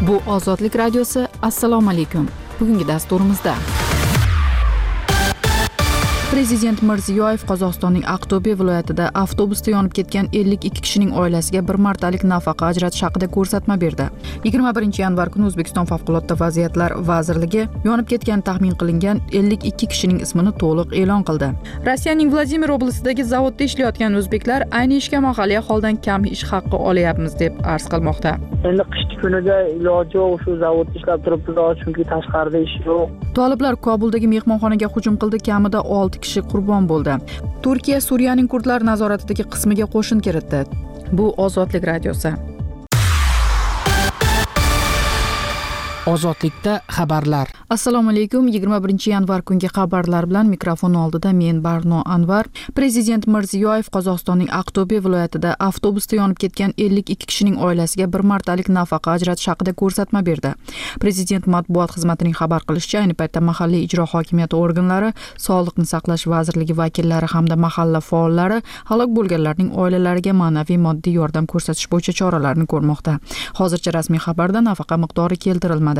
Bu Ozodlik radiosi. Assalomu alaykum. Bugungi dasturimizda Prezident Mirziyoyev Qozog'istonning Aqto'be viloyatida avtobusda yonib ketgan 52 kishining oilasiga bir martalik nafaqa ajratish haqida ko'rsatma berdi. 21 yanvar kuni O'zbekiston Favqulodda vaziyatlar vazirligi yonib ketgan taxmin qilingan 52 kishining ismini to'liq e'lon qildi. Rossiyaning Vladimir oblastidagi zavodda ishlayotgan o'zbeklar ayni ishga mahalliy aholidan kam ish haqqi olyapmiz deb arz qilmoqda. Endi qishki kunida iloji yo'q, shu zavodda ishlab turibmiz, chunki tashqarida ish yo'q. Toliblar Kobuldagi mehmonxonaga hujum qildi, kamida 6 kishi qurbon bo'ldi. Turkiya Suriyaning kurdlar nazoratidagi qismiga qo'shin kiritdi. Bu Ozodlik radiosi. Ozodlikda xabarlar. Assalomu alaykum. 21 yanvar kungi xabarlar bilan mikrofon oldida men Barno Anvar. Prezident Mirziyoyev Qozog'istonning Aqto'be viloyatida avtobusda yonib ketgan 52 kishining oilasiga bir martalik nafaqa ajratish haqida ko'rsatma berdi. Prezident matbuot xizmatining xabar qilishicha, ayni paytda mahalliy ijro hokimiyati organlari, Sog'liqni saqlash vazirligi vakillari hamda mahalla faollari halok bo'lganlarning oilalariga ma'naviy moddiy yordam ko'rsatish bo'yicha choralarni ko'rmoqda. Hozircha rasmiy xabarda nafaqa miqdori keltirilmadi.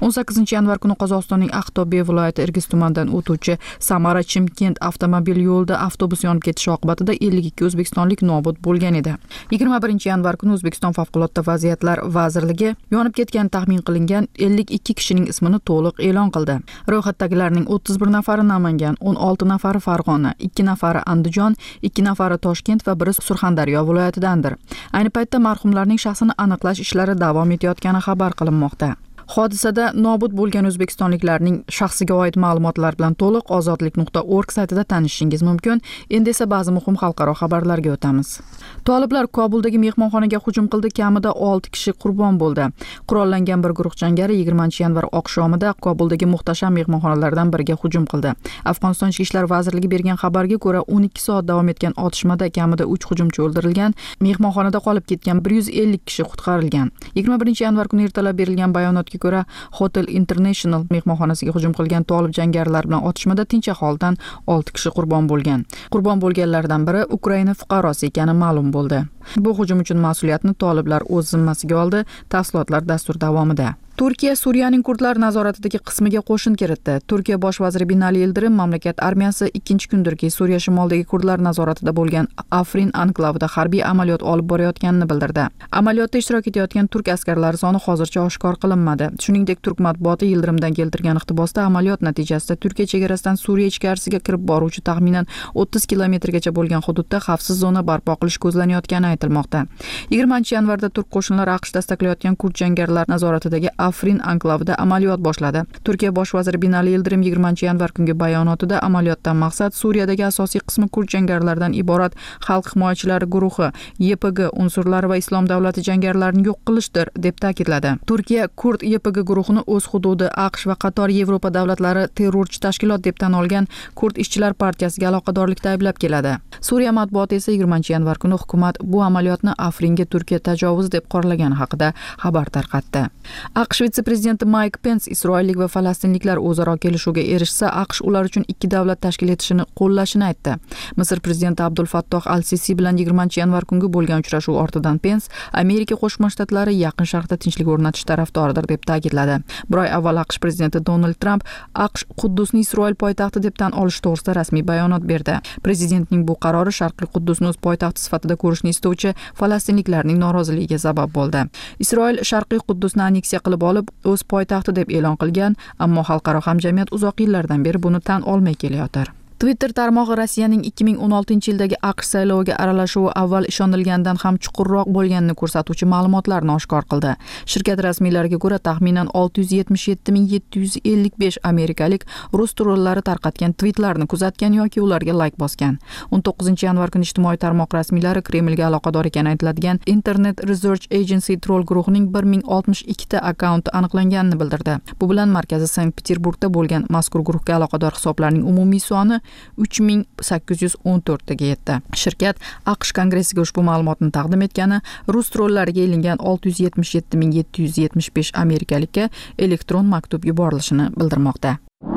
18 yanvar kuni Qozog'istonning Aqto'be viloyati Irgiz tumanidan o'tuvchi Samara-Chimkent avtomobil yo'lida avtobus yonib ketishi oqibatida 52 o'zbekistonlik nobud bo'lgan edi. 21 yanvar kuni O'zbekiston Favqulodda vaziyatlar vazirligi yonib ketgan taxmin qilingan 52 kishining ismini to'liq e'lon qildi. Ro'yxatdagilarning 31 nafari Namangan, 16 nafari Farg'ona, 2 nafari Andijon, 2 nafari Toshkent va biri Surxondaryo viloyatidandir. Ayni paytda marhumlarning shaxsini aniqlash ishlari davom etayotgani xabar qilinmoqda. Hodisada nobud bo'lgan o'zbekistonliklarning shaxsiga oid ma'lumotlar bilan to'liq ozodlik.org saytida tanishishingiz mumkin. Endi esa ba'zi muhim xalqaro xabarlarga o'tamiz. Toliblar Kobuldagi mehmonxonaga hujum qildi, kamida 6 kishi qurbon bo'ldi. Qurollangan bir guruh jangari 20 yanvar oqshomida Kobuldagi muhtasham mehmonxonalardan biriga hujum qildi. Afg'oniston Ichki ishlar vazirligi bergan xabarga ko'ra, 12 soat davom etgan otishmada kamida 3 hujumchi o'ldirilgan, mehmonxonada qolib ketgan 150 kishi qutqarilgan. 21 yanvar kuni ertalab berilgan bayonotga ko'ra, Hotel International mehmonxonasiga hujum qilgan tolib jangarilar bilan otishmada tinch aholidan 6 kishi qurbon bo'lgan. Qurbon bo'lganlardan biri Ukraina fuqarosi ekani ma'lum bo'ldi. Bu hujum uchun mas'uliyatni toliblar o'z zimmasiga oldi. Tafsilotlar dastur davomida. Turkiya Suriyaning kurdlar nazoratidagi qismiga qo'shin kiritdi. Turkiya bosh vaziri Binali Yildirim mamlakat armiyasi ikkinchi kundirki Suriya shimolidagi kurdlar nazoratida bo'lgan Afrin anklavida harbiy amaliyot olib borayotganini bildirdi. Amaliyotda ishtirok etayotgan turk askarlari soni hozircha oshkor qilinmadi. Shuningdek, turk matbuoti Yildirimdan keltirgan iqtibosda amaliyot natijasida Turkiya chegarasidan Suriya ichkarisiga kirib boruvchi taxminan 30 kilometrgacha bo'lgan hududda xavfsiz zona barpo qilish ko'zlanayotgani aytilmoqda. 20 yanvarda turk qo'shinlari AQSh dastaklayotgan kurd jangarilar nazoratidagi Afrin anklavida amaliyot boshladi. Turkiya bosh vaziri Binali Yildirim 20 yanvar kungi bayonotida amaliyotdan maqsad Suriyadagi asosiy qismi kurd jangarilaridan iborat xalq himoyachilari guruhi, YPG unsurlari va Islom davlati jangarilarini yo'q qilishdir deb ta'kidladi. Turkiya kurd YPG guruhini o'z hududi AQSh va qator Yevropa davlatlari terrorchi tashkilot deb tan olgan Kurd ishchilar partiyasiga aloqadorlikda ayblab keladi. Suriya matbuoti esa 20 yanvar kuni hukumat bu amaliyotni Afringa Turkiya tajovuz deb qoralagani haqida xabar tarqatdi. AQSh vitse-prezidenti Mike Pence Isroillik va falastinliklar o'zaro kelishuvga erishsa, AQSh ular uchun ikki davlat tashkil etishini qo'llashini aytdi. Misr prezidenti Abdul Fattoh al-Sisi bilan 20 yanvar kungi bo'lgan uchrashuv ortidan Pence Amerika Qo'shma Shtatlari Yaqin Sharqda tinchlik o'rnatish tarafdoridir deb ta'kidladi. Bir oy avval AQSh prezidenti Donald Trump AQSh Quddusni Isroil poytaxti deb tan olish to'g'risida rasmiy bayonot berdi. Prezidentning bu qarori Sharqiy Quddusni o'z poytaxti sifatida ko'rishni istovchi falastinliklarning noroziligiga sabab bo'ldi. Isroil Sharqiy Quddusni aneksiya qilib olib, o'z poytaxti deb e'lon qilgan, ammo xalqaro hamjamiyat uzoq yillardan beri buni tan olmay kelayotir. Twitter tarmog'i Rossiyaning 2016-yildagi AQSh sayloviga aralashuvi avval ishonilgandan ham chuqurroq bo'lganini ko'rsatuvchi ma'lumotlarni oshkor qildi. Shirkat rasmiylariga ko'ra, taxminan 677,755 amerikalik rus trollari tarqatgan tweetlarni kuzatgan yoki ularga like bosgan. 19 yanvar kuni ijtimoiy tarmoq rasmiylari Kremlga aloqador ekani aytiladigan Internet Research Agency troll guruhining 1062 ta akkaunti aniqlanganini bildirdi. Bu bilan markazi Sankt-Peterburgda bo'lgan mazkur guruhga aloqador hisoblarning umumiy soni 3814 taga yetdi. Shirkat AQSh kongressiga ushbu ma'lumotni taqdim etgani rus trollariga ilingan 677,775 amerikalikka elektron maktub yuborilishini bildirmoqda.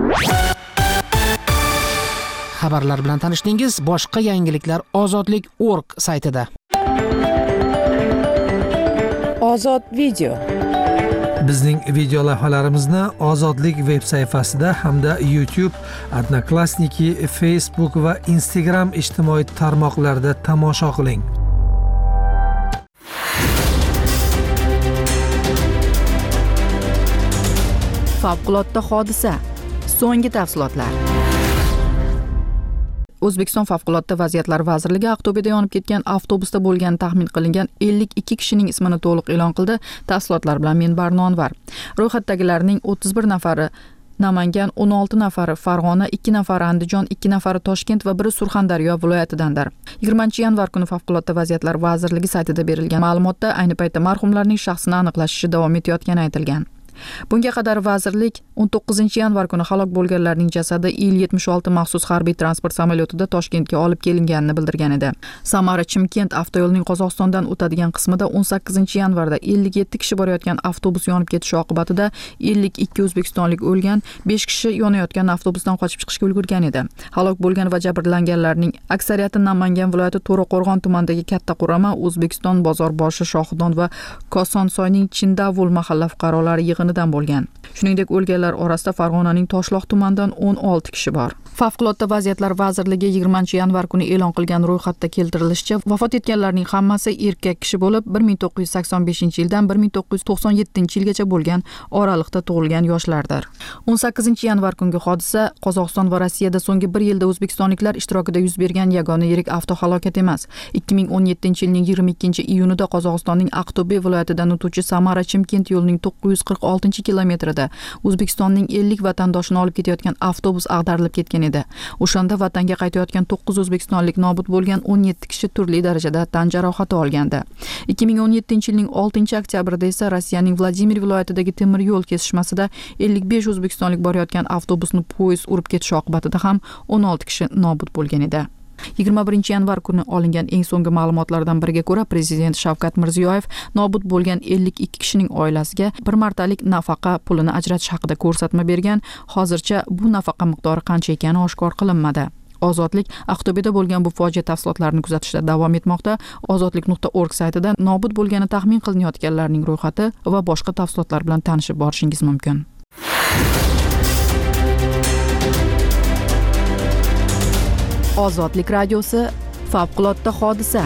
Xabarlar bilan tanishdingiz. Boshqa yangiliklar ozodlik.org saytida. Ozod video. Bizning video lavhalarimizni Ozodlik veb sayfasida hamda YouTube, Odnoklassniki, Facebook va Instagram ijtimoiy tarmoqlarida tomosha qiling. Favqulodda hodisa. So'nggi tafsilotlar. O'zbekiston Favqulodda vaziyatlar vazirligi Aqto'beda yonib ketgan avtobusda bo'lgani taxmin qilingan 52 kishining ismini to'liq e'lon qildi. Tafsilotlar bilan men Barno Anvar. Ro'yxatdagilarning 31 nafari Namangan, 16 nafari Farg'ona, 2 nafari Andijon, 2 nafari Toshkent va biri Surxondaryo viloyatidandir. 20-yanvar kuni Favqulodda vaziyatlar vazirligi saytida berilgan ma'lumotda ayni paytda marhumlarning shaxsini aniqlash davom etayotgani aytilgan. Bunga qadar vazirlik 19-yanvar kuni halok bo'lganlarning jasadi Il-76 maxsus harbiy transport samolyotida Toshkentga olib kelinganini bildirgan edi. Samara-Chimkent avtoyo'lining Qozog'istondan o'tadigan qismida 18-yanvarda 57 kishi borayotgan avtobus yonib ketishi oqibatida 52 o'zbekistonlik o'lgan, 5 kishi yonayotgan avtobusdan qochib chiqishga ulgurgan edi. Halok bo'lgan va jabrlanganlarning aksariyati Namangan viloyati To'raqo'rg'on tumanidagi Katta Qurama, O'zbekiston Bozorboshi, Shohidon va Kosonsoyning Chindavul mahalla fuqarolari yig'inidan bo'lgan. Shuningdek, o'lganlar orasida Farg'onaning Toshloq tumanidan 16 kishi bor. Favqulodda vaziyatlar vazirligi 20-yanvar kuni e'lon qilgan ro'yxatda keltirilishicha, vafot etganlarning hammasi erkak kishi bo'lib, 1985-yildan 1997-yilgacha bo'lgan oraliqda tug'ilgan yoshlardir. 18-yanvar kungi hodisa Qozog'iston va Rossiyada so'nggi 1 yilda o'zbekistonliklar ishtirokida yuz bergan yagona yirik avtohalokat emas. 2017-yilning 22-iyunida Qozog'istonning Aqto'be viloyatidan o'tuvchi Samara-Chimkent yo'lining 940-kilometrida O'zbekistonning 50 vatandoshini olib ketayotgan avtobus ag'darilib ketgan edi. O'shanda vatanga qaytayotgan 9 o'zbekistonlik nobud bo'lgan, 17 kishi turli darajada tan jarohati olgandi. 2017-yilning 6-oktyabrida esa Rossiyaning Vladimir viloyatidagi temir yo'l kesishmasida 55 o'zbekistonlik borayotgan avtobusni poyezd urib ketishi oqibatida ham 16 kishi nobud bo'lgan edi. 21-yanvar kuni olingan eng so'nggi ma'lumotlardan biriga ko'ra, Prezident Shavkat Mirziyoyev nobud bo'lgan 52 kishining oilasiga bir martalik nafaqa pulini ajratish haqida ko'rsatma bergan. Hozircha bu nafaqa miqdori qancha ekani oshkor qilinmadi. Ozodlik Aqto'beda bo'lgan bu fojia tafsilotlarini kuzatishda davom etmoqda. Ozodlik.org saytida nobud bo'lgani taxmin qilinayotganlarning ro'yxati va boshqa tafsilotlar bilan tanishib borishingiz mumkin. Ozodlik radiosi favqulodda hodisa.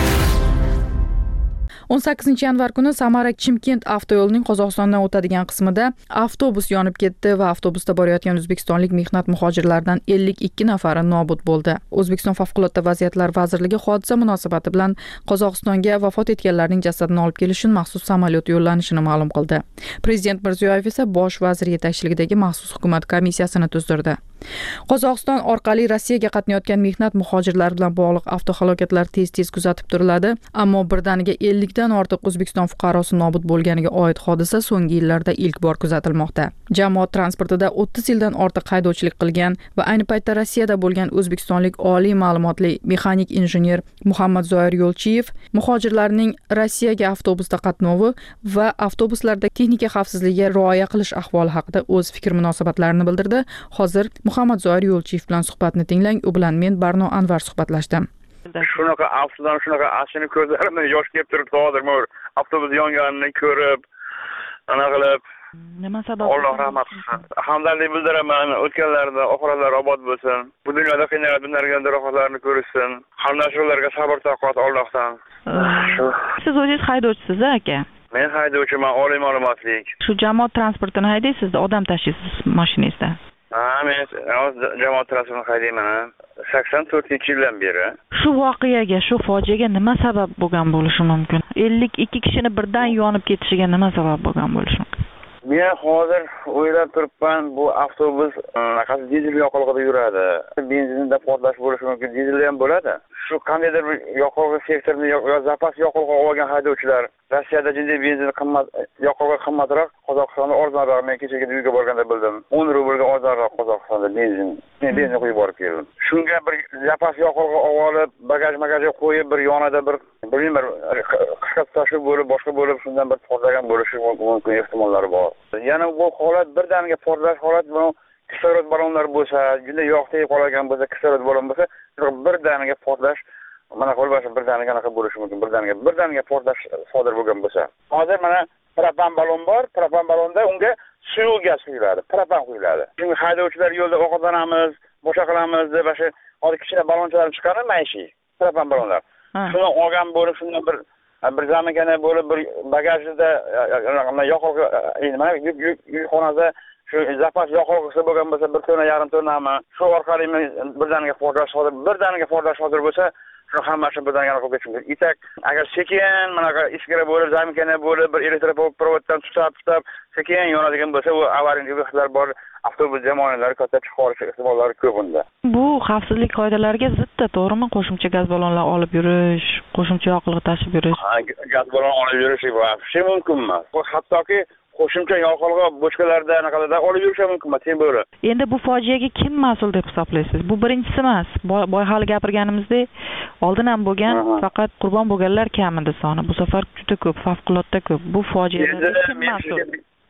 18-yanvar kuni Samara-Chimkent avtoyo'lining Qozog'istondan o'tadigan qismida avtobus yonib ketdi va avtobusda borayotgan o'zbekistonlik mehnat muhojirlaridan 52 nafari nobud bo'ldi. O'zbekiston Favqulodda vaziyatlar vazirligi hodisa munosabati bilan Qozog'istonga vafot etganlarning jasadini olib kelish uchun maxsus samolyot yo'llanishini ma'lum qildi. Prezident Mirziyoyev esa bosh vazir yetakchiligidagi maxsus hukumat komissiyasini tuzdirdi. Qozog'iston orqali Rossiyaga qatnayotgan mehnat muhojirlari bilan bog'liq avtohalokatlar tez-tez kuzatib turiladi, ammo birdaniga 50 dan ortiq O'zbekiston fuqarosi nobud bo'lganiga oid hodisa so'nggi yillarda ilk bor kuzatilmoqda. Jamoat transportida 30 yildan ortiq haydovchilik qilgan va ayni paytda Rossiyada bo'lgan o'zbekistonlik oliy ma'lumotli mexanik injener Muhammad Zoir Yo'lchiyev muhojirlarning Rossiyaga avtobusda qatnovi va avtobuslarda texnika xavfsizligiga rioya qilish ahvoli haqida o'z fikr munosabatlarini bildirdi. Hozir Muhammad Zoir Yo'lchiyev bilan suhbatni tinglang. U bilan men Barno Anvar suhbatlashdim. Shunaqa afsudan shunaqa ashini ko'zlarimdan yosh kelib turibdi hozir. Avtobus yonganini ko'rib, ana qilib. Nima sabab? Alloh rahmat qilsin. Hamdardlik bildiraman. O'tganlarda oxiratlari obod bo'lsin. Bu dunyoda qiynalib rohatlarni ko'rishsin. Hamdashlarga sabr toqat Allohdan. Siz o'zingiz haydovchisiz, aka? Men haydovchiman, oliy ma'lumotlik. Shu jamoat transportini haydaysiz, odam tashiysiz mashinangizda. Ha, men jamoat transportini haydayman. 84-yildan beri. Shu voqeaga, shu fojiaga nima sabab bo'lgan bo'lishi mumkin? 52 kishini birdan yonib ketishiga nima sabab bo'lgan bo'lishi mumkin? Men hozir o'ylab turibman, bu avtobus qanday dizel yoqilg'ida yuradi. Benzinda portlash bo'lishi mumkin, dizelda ham bo'ladi. Shu qandaydir bir yoqilg'i sektorini yo zapas yoqilg'i olgan haydovchilar Rossiyada jinday benzin qimmat, yoqilg'i qimmatroq, Qozog'istonda arzonroq. Men kechagi uyga borganda bildim. 10 rublga arzonroq Qozog'istonda benzin. Men benzin quyib borib keldim. Shunga bir zapas yoqilg'i olib, bagajga qo'yib, bir yonida bir qisqa tashib bo'lib, boshqa bo'lib, shundan bir portlagan bo'lishi mumkin ehtimollari bor. Yana bu holat birdaniga portlash holat bu kislorod ballonlar bo'lsa, juda yoqtayib qolgan bo'lsa, kislorod ballon bo'lsa, birdaniga portlash mana qo'lbashi birdaniga anaqa bo'lishi mumkin. Birdaniga portlash sodir bo'lgan bo'lsa. Hozir mana propan ballon bor, propan ballonda unga suyuq gaz quyiladi, propan quyiladi. Chunki haydovchilar yo'lda ovqatlanamiz, boshqa qilamiz deb o'sha oddiy kichkina ballonchalar chiqadi, maishiy propan ballonlar. Shuni olgan bo'lib, shundan bir zamagana bo'lib, bir bagajida yoqilg'i, nima, yukxonada shu zapas yoqilg'isi bo'lgan bo'lsa, 1 tonna, yarim tonnami, shu orqali birdaniga portlash sodir bo'lsa, shu hammasini birdaniga qilib ketish mumkin. Itak agar sekin bunaqa iskara bo'lib, zamagana bo'lib, bir elektroprovoddan tutab sekin yonadigan bo'lsa, u avariya risklar bor. Avtobus jamoalari katta chiqarish ehtimollari ko'p unda. Bu xavfsizlik qoidalariga zidda, to'g'rimi? Qo'shimcha gaz ballonlar olib yurish, qo'shimcha yoqilg'i tashib yurish. Gaz ballon olib yurish bu mumkin emas. Hattoki qo'shimcha yoqilg'i bochkalarda anaqalarda olib yurish mumkin emas, temir. Endi bu fojiaga kim mas'ul deb hisoblaysiz? Bu birinchisi emas. Boy hali gapirganimizdek, oldin ham bo'lgan, faqat qurbon bo'lganlar kamida soni. Bu safar juda ko'p, favqulodda ko'p. Bu fojiaga kim mas'ul?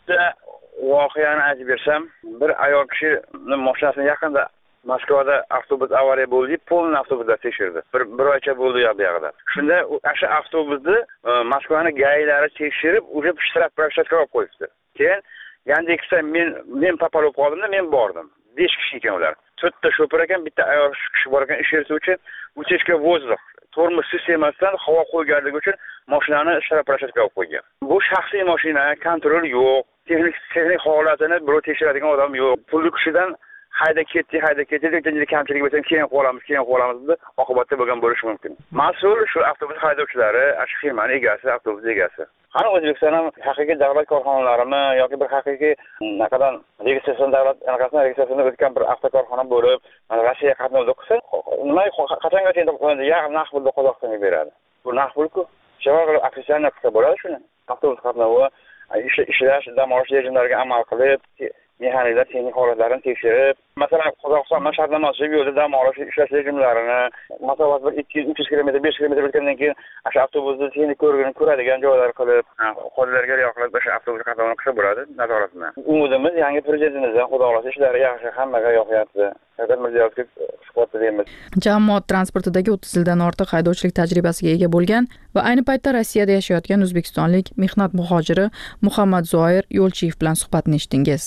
Voqeani aytib bersam, bir ayol kishi mashinasini yaqinda Moskvada avtobus avariya bo'ldi, polni avtobuslar tekshirdi. Bir oycha bo'ldi bu yoqda. Shunda o'sha avtobusni Moskvaning gaylari tekshirib, уже shtraf proshtatka olib qo'yibdi. Keyin Yandexda men papal bo'lib qoldimda, men bordim. 5 kishi ekan ular. 4 ta shoför ekan, bitta ayol kishi bor ekan, ish yurituvchi, utechka vozdux, tormoz sistemasidan havo qo'yganligi uchun mashinani shtraf proshtatka olib qo'ygan. Bu shaxsiy mashina, kontrol yo'q. Texnik holatini birov tekshiradigan odam yo'q. Pulli kishidan hayda ketdi deb kamchilik bo'lsa keyin qolamiz deb oqibatda bo'lgan bo'lishi mumkin. Mas'ul shu avtobus haydovchilari, shu firmaning egasi, avtobus egasi. Qani O'zbekiston ham haqiqiy davlat korxonalarimi yoki bir haqiqiy naqadan registratsiya davlat anaqasini registratsiyani o'tgan bir avtokorxona bo'lib, Rossiya qatnovda qilsa, nima qachongacha endi naqd pulni Qozog'istonga beradi. Bu naqd pul-ku. Shunday qilib ofitsialniy qilsa bo'ladi shuni. Avtobus qatnovi ishlash, dam olish rejimlariga amal qilib, mexaniklar texnik holatlarini tekshirib, masalan, Qozog'iston shartnomasi yo'lda dam olish ishlash rejimlarini, masofaga 200-300 km, 5 km o'tgandan keyin o'sha avtobusni texnik ko'radigan joylar qilib, qoidalarga rioya qilib o'sha avtobus qatnovini qilsa bo'ladi, nazorat bilan. Umidimiz yangi prezidentimizdan xudo xohlasa ishlari yaxshi, hammaga yoqyapti. Shavkat Mirziyoyevga suhbat beramiz. Jamoat transportidagi 30 yildan ortiq haydovchilik tajribasiga ega bo'lgan va ayni paytda Rossiyada yashayotgan o'zbekistonlik mehnat muhojiri Muhammad Zoir Yo'lchiyev bilan suhbatni eshitdingiz.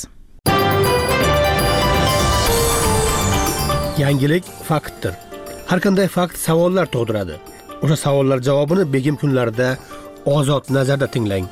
Yangilik faktdir. Har qanday fakt savollar tug'diradi. O'sha savollar javobini begim kunlarida ozod nazarda tinglang.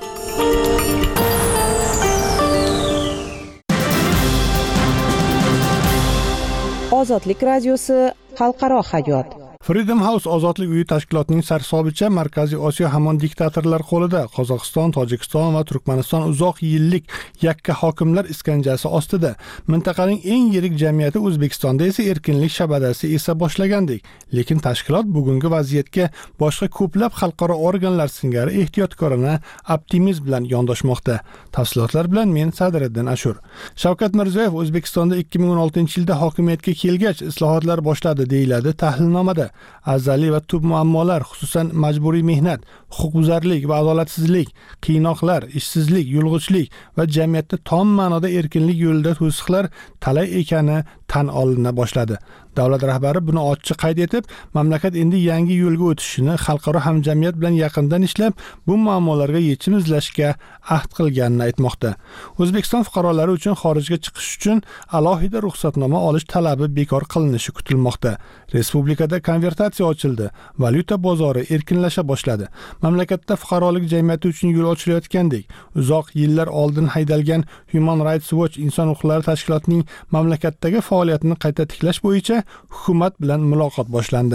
Ozodlik radiosi xalqaro hayot. Freedom House ozodlik uyi tashkilotining sarhisobicha Markaziy Osiyo hamon diktatorlar qo'lida. Qozog'iston, Tojikiston va Turkmaniston uzoq yillik yakka hokimlar iskanjasi ostida. Mintaqaning eng yirik jamiyati O'zbekistonda esa erkinlik shabadasi esa boshlagandek. Lekin tashkilot bugungi vaziyatga boshqa ko'plab xalqaro organlar singari ehtiyotkorona optimizm bilan yondoshmoqda. Tafsilotlar bilan men Sadriddin Ashur. Shavkat Mirziyoyev O'zbekistonda 2016-yilda hokimiyatga kelgach islohotlar boshladi deyiladi tahlilnomada. Azaliy va tub muammolar, xususan majburiy mehnat, huquqbuzarlik va adolatsizlik, qiynoqlar, ishsizlik, yulg'ichlik va jamiyatda tom ma'noda erkinlik yo'lida to'siqlar talay ekani tan olina boshladi. Davlat rahbari buni ochiq qayd etib, mamlakat endi yangi yo'lga o'tishini, xalqaro hamjamiyat bilan yaqindan ishlab, bu muammolarga yechim izlashga ahd qilganini aytmoqda. O'zbekiston fuqarolari uchun xorijga chiqish uchun alohida ruxsatnoma olish talabi bekor qilinishi kutilmoqda. Respublikada konvertatsiya ochildi, valyuta bozori erkinlasha boshladi. Mamlakatda fuqarolik jamiyati uchun yo'l ochilayotgandek, uzoq yillar oldin haydalgan Human Rights Watch inson huquqlari tashkilotining mamlakatdagi faoliyatini qayta tiklash bo'yicha hukumat bilan muloqot boshlandi.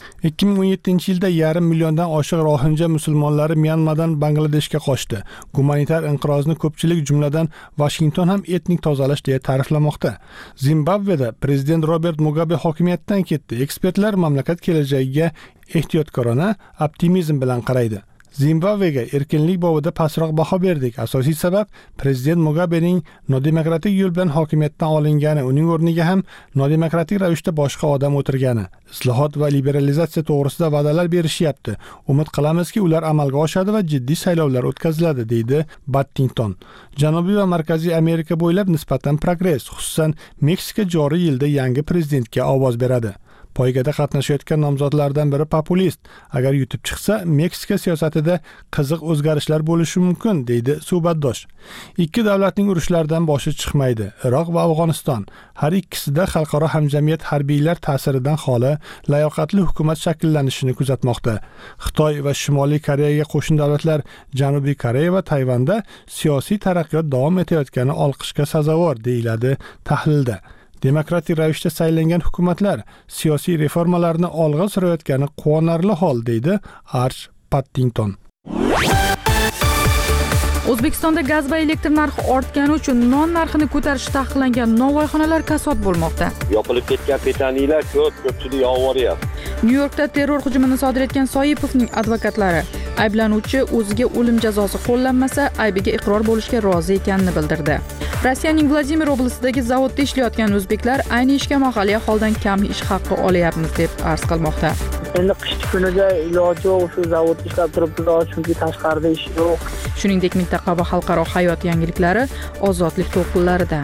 2017-yilda 1,5 milliondan oshiq rohinja musulmonlari Myanmadan Bangladeshga qochdi. Gumanitar inqirozni ko'pchilik, jumladan Washington ham etnik tozalash deya ta'riflamoqda. Zimbabveda prezident Robert Mugabe hokimiyatdan ketdi. Ekspertlar mamlakat kelajagiga ehtiyotkorona optimizm bilan qaraydi. Zimbabvega erkinlik bobida pastroq baho berdik. Asosiy sabab prezident Mugabening nodemokratik yo'l bilan hokimiyatdan olingani, uning o'rniga ham nodemokratik ravishda boshqa odam o'tirgani. Islohot va liberalizatsiya to'g'risida va'dalar berishyapti. Umid qilamizki, ular amalga oshadi va jiddiy saylovlar o'tkaziladi, deydi Battington. Janubiy va Markaziy Amerika bo'ylab nisbatan progress, xususan Meksika joriy yilda yangi prezidentga ovoz beradi. Poygada qatnashayotgan nomzodlardan biri populist. Agar yutib chiqsa, Meksika siyosatida qiziq o'zgarishlar bo'lishi mumkin, deydi suhbatdosh. Ikki davlatning urushlardan boshi chiqmaydi. Iroq va Afg'oniston har ikkisida xalqaro hamjamiyat harbiylar ta'siridan xoli layoqatli hukumat shakllanishini kuzatmoqda. Xitoy va Shimoliy Koreyaga qo'shni davlatlar Janubiy Koreya va Tayvanda siyosiy taraqqiyot davom etayotgani olqishga sazovor, deyiladi tahlilda. Demokratik ravishda saylangan hukumatlar siyosiy reformalarni olg'a surayotgani quvonarli hol, deydi Arch Paddington. O'zbekistonda gaz va elektr narxi ortgani uchun non narxini ko'tarish taqiqlangan novvoyxonalar kasod bo'lmoqda. Yopilib ketgan petaniyalar ko'pchilik yo'q. Nyu-Yorkda terror hujumini sodir etgan Soipovning advokatlari ayblanuvchi o'ziga o'lim jazosi qo'llanmasa, aybiga iqror bo'lishga rozi ekanini bildirdi. Rossiyaning Vladimir oblastidagi zavodda ishlayotgan o'zbeklar ayni ishga mahalliy aholdan kam ish haqqi olyapmiz deb arz qilmoqda. Endi qish kunida iloji yo'q, shu zavodda ishlab turibmiz, chunki tashqarida ish yo'q. Shuningdek, mintaqa va xalqaro hayot yangiliklari ozodlik to'lqinlarida.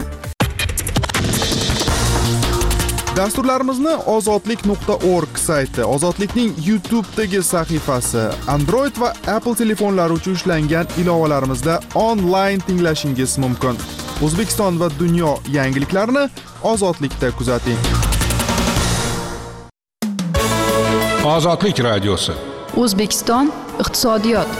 Dasturlarimizni ozodlik.org sayti, Ozodlikning YouTube'dagi sahifasi, Android va Apple telefonlari uchun ishlangan ilovalarimizda onlayn tinglashingiz mumkin. O'zbekiston va dunyo yangiliklarini Ozodlikda kuzating. Ozodlik radiosi. O'zbekiston iqtisodiyot.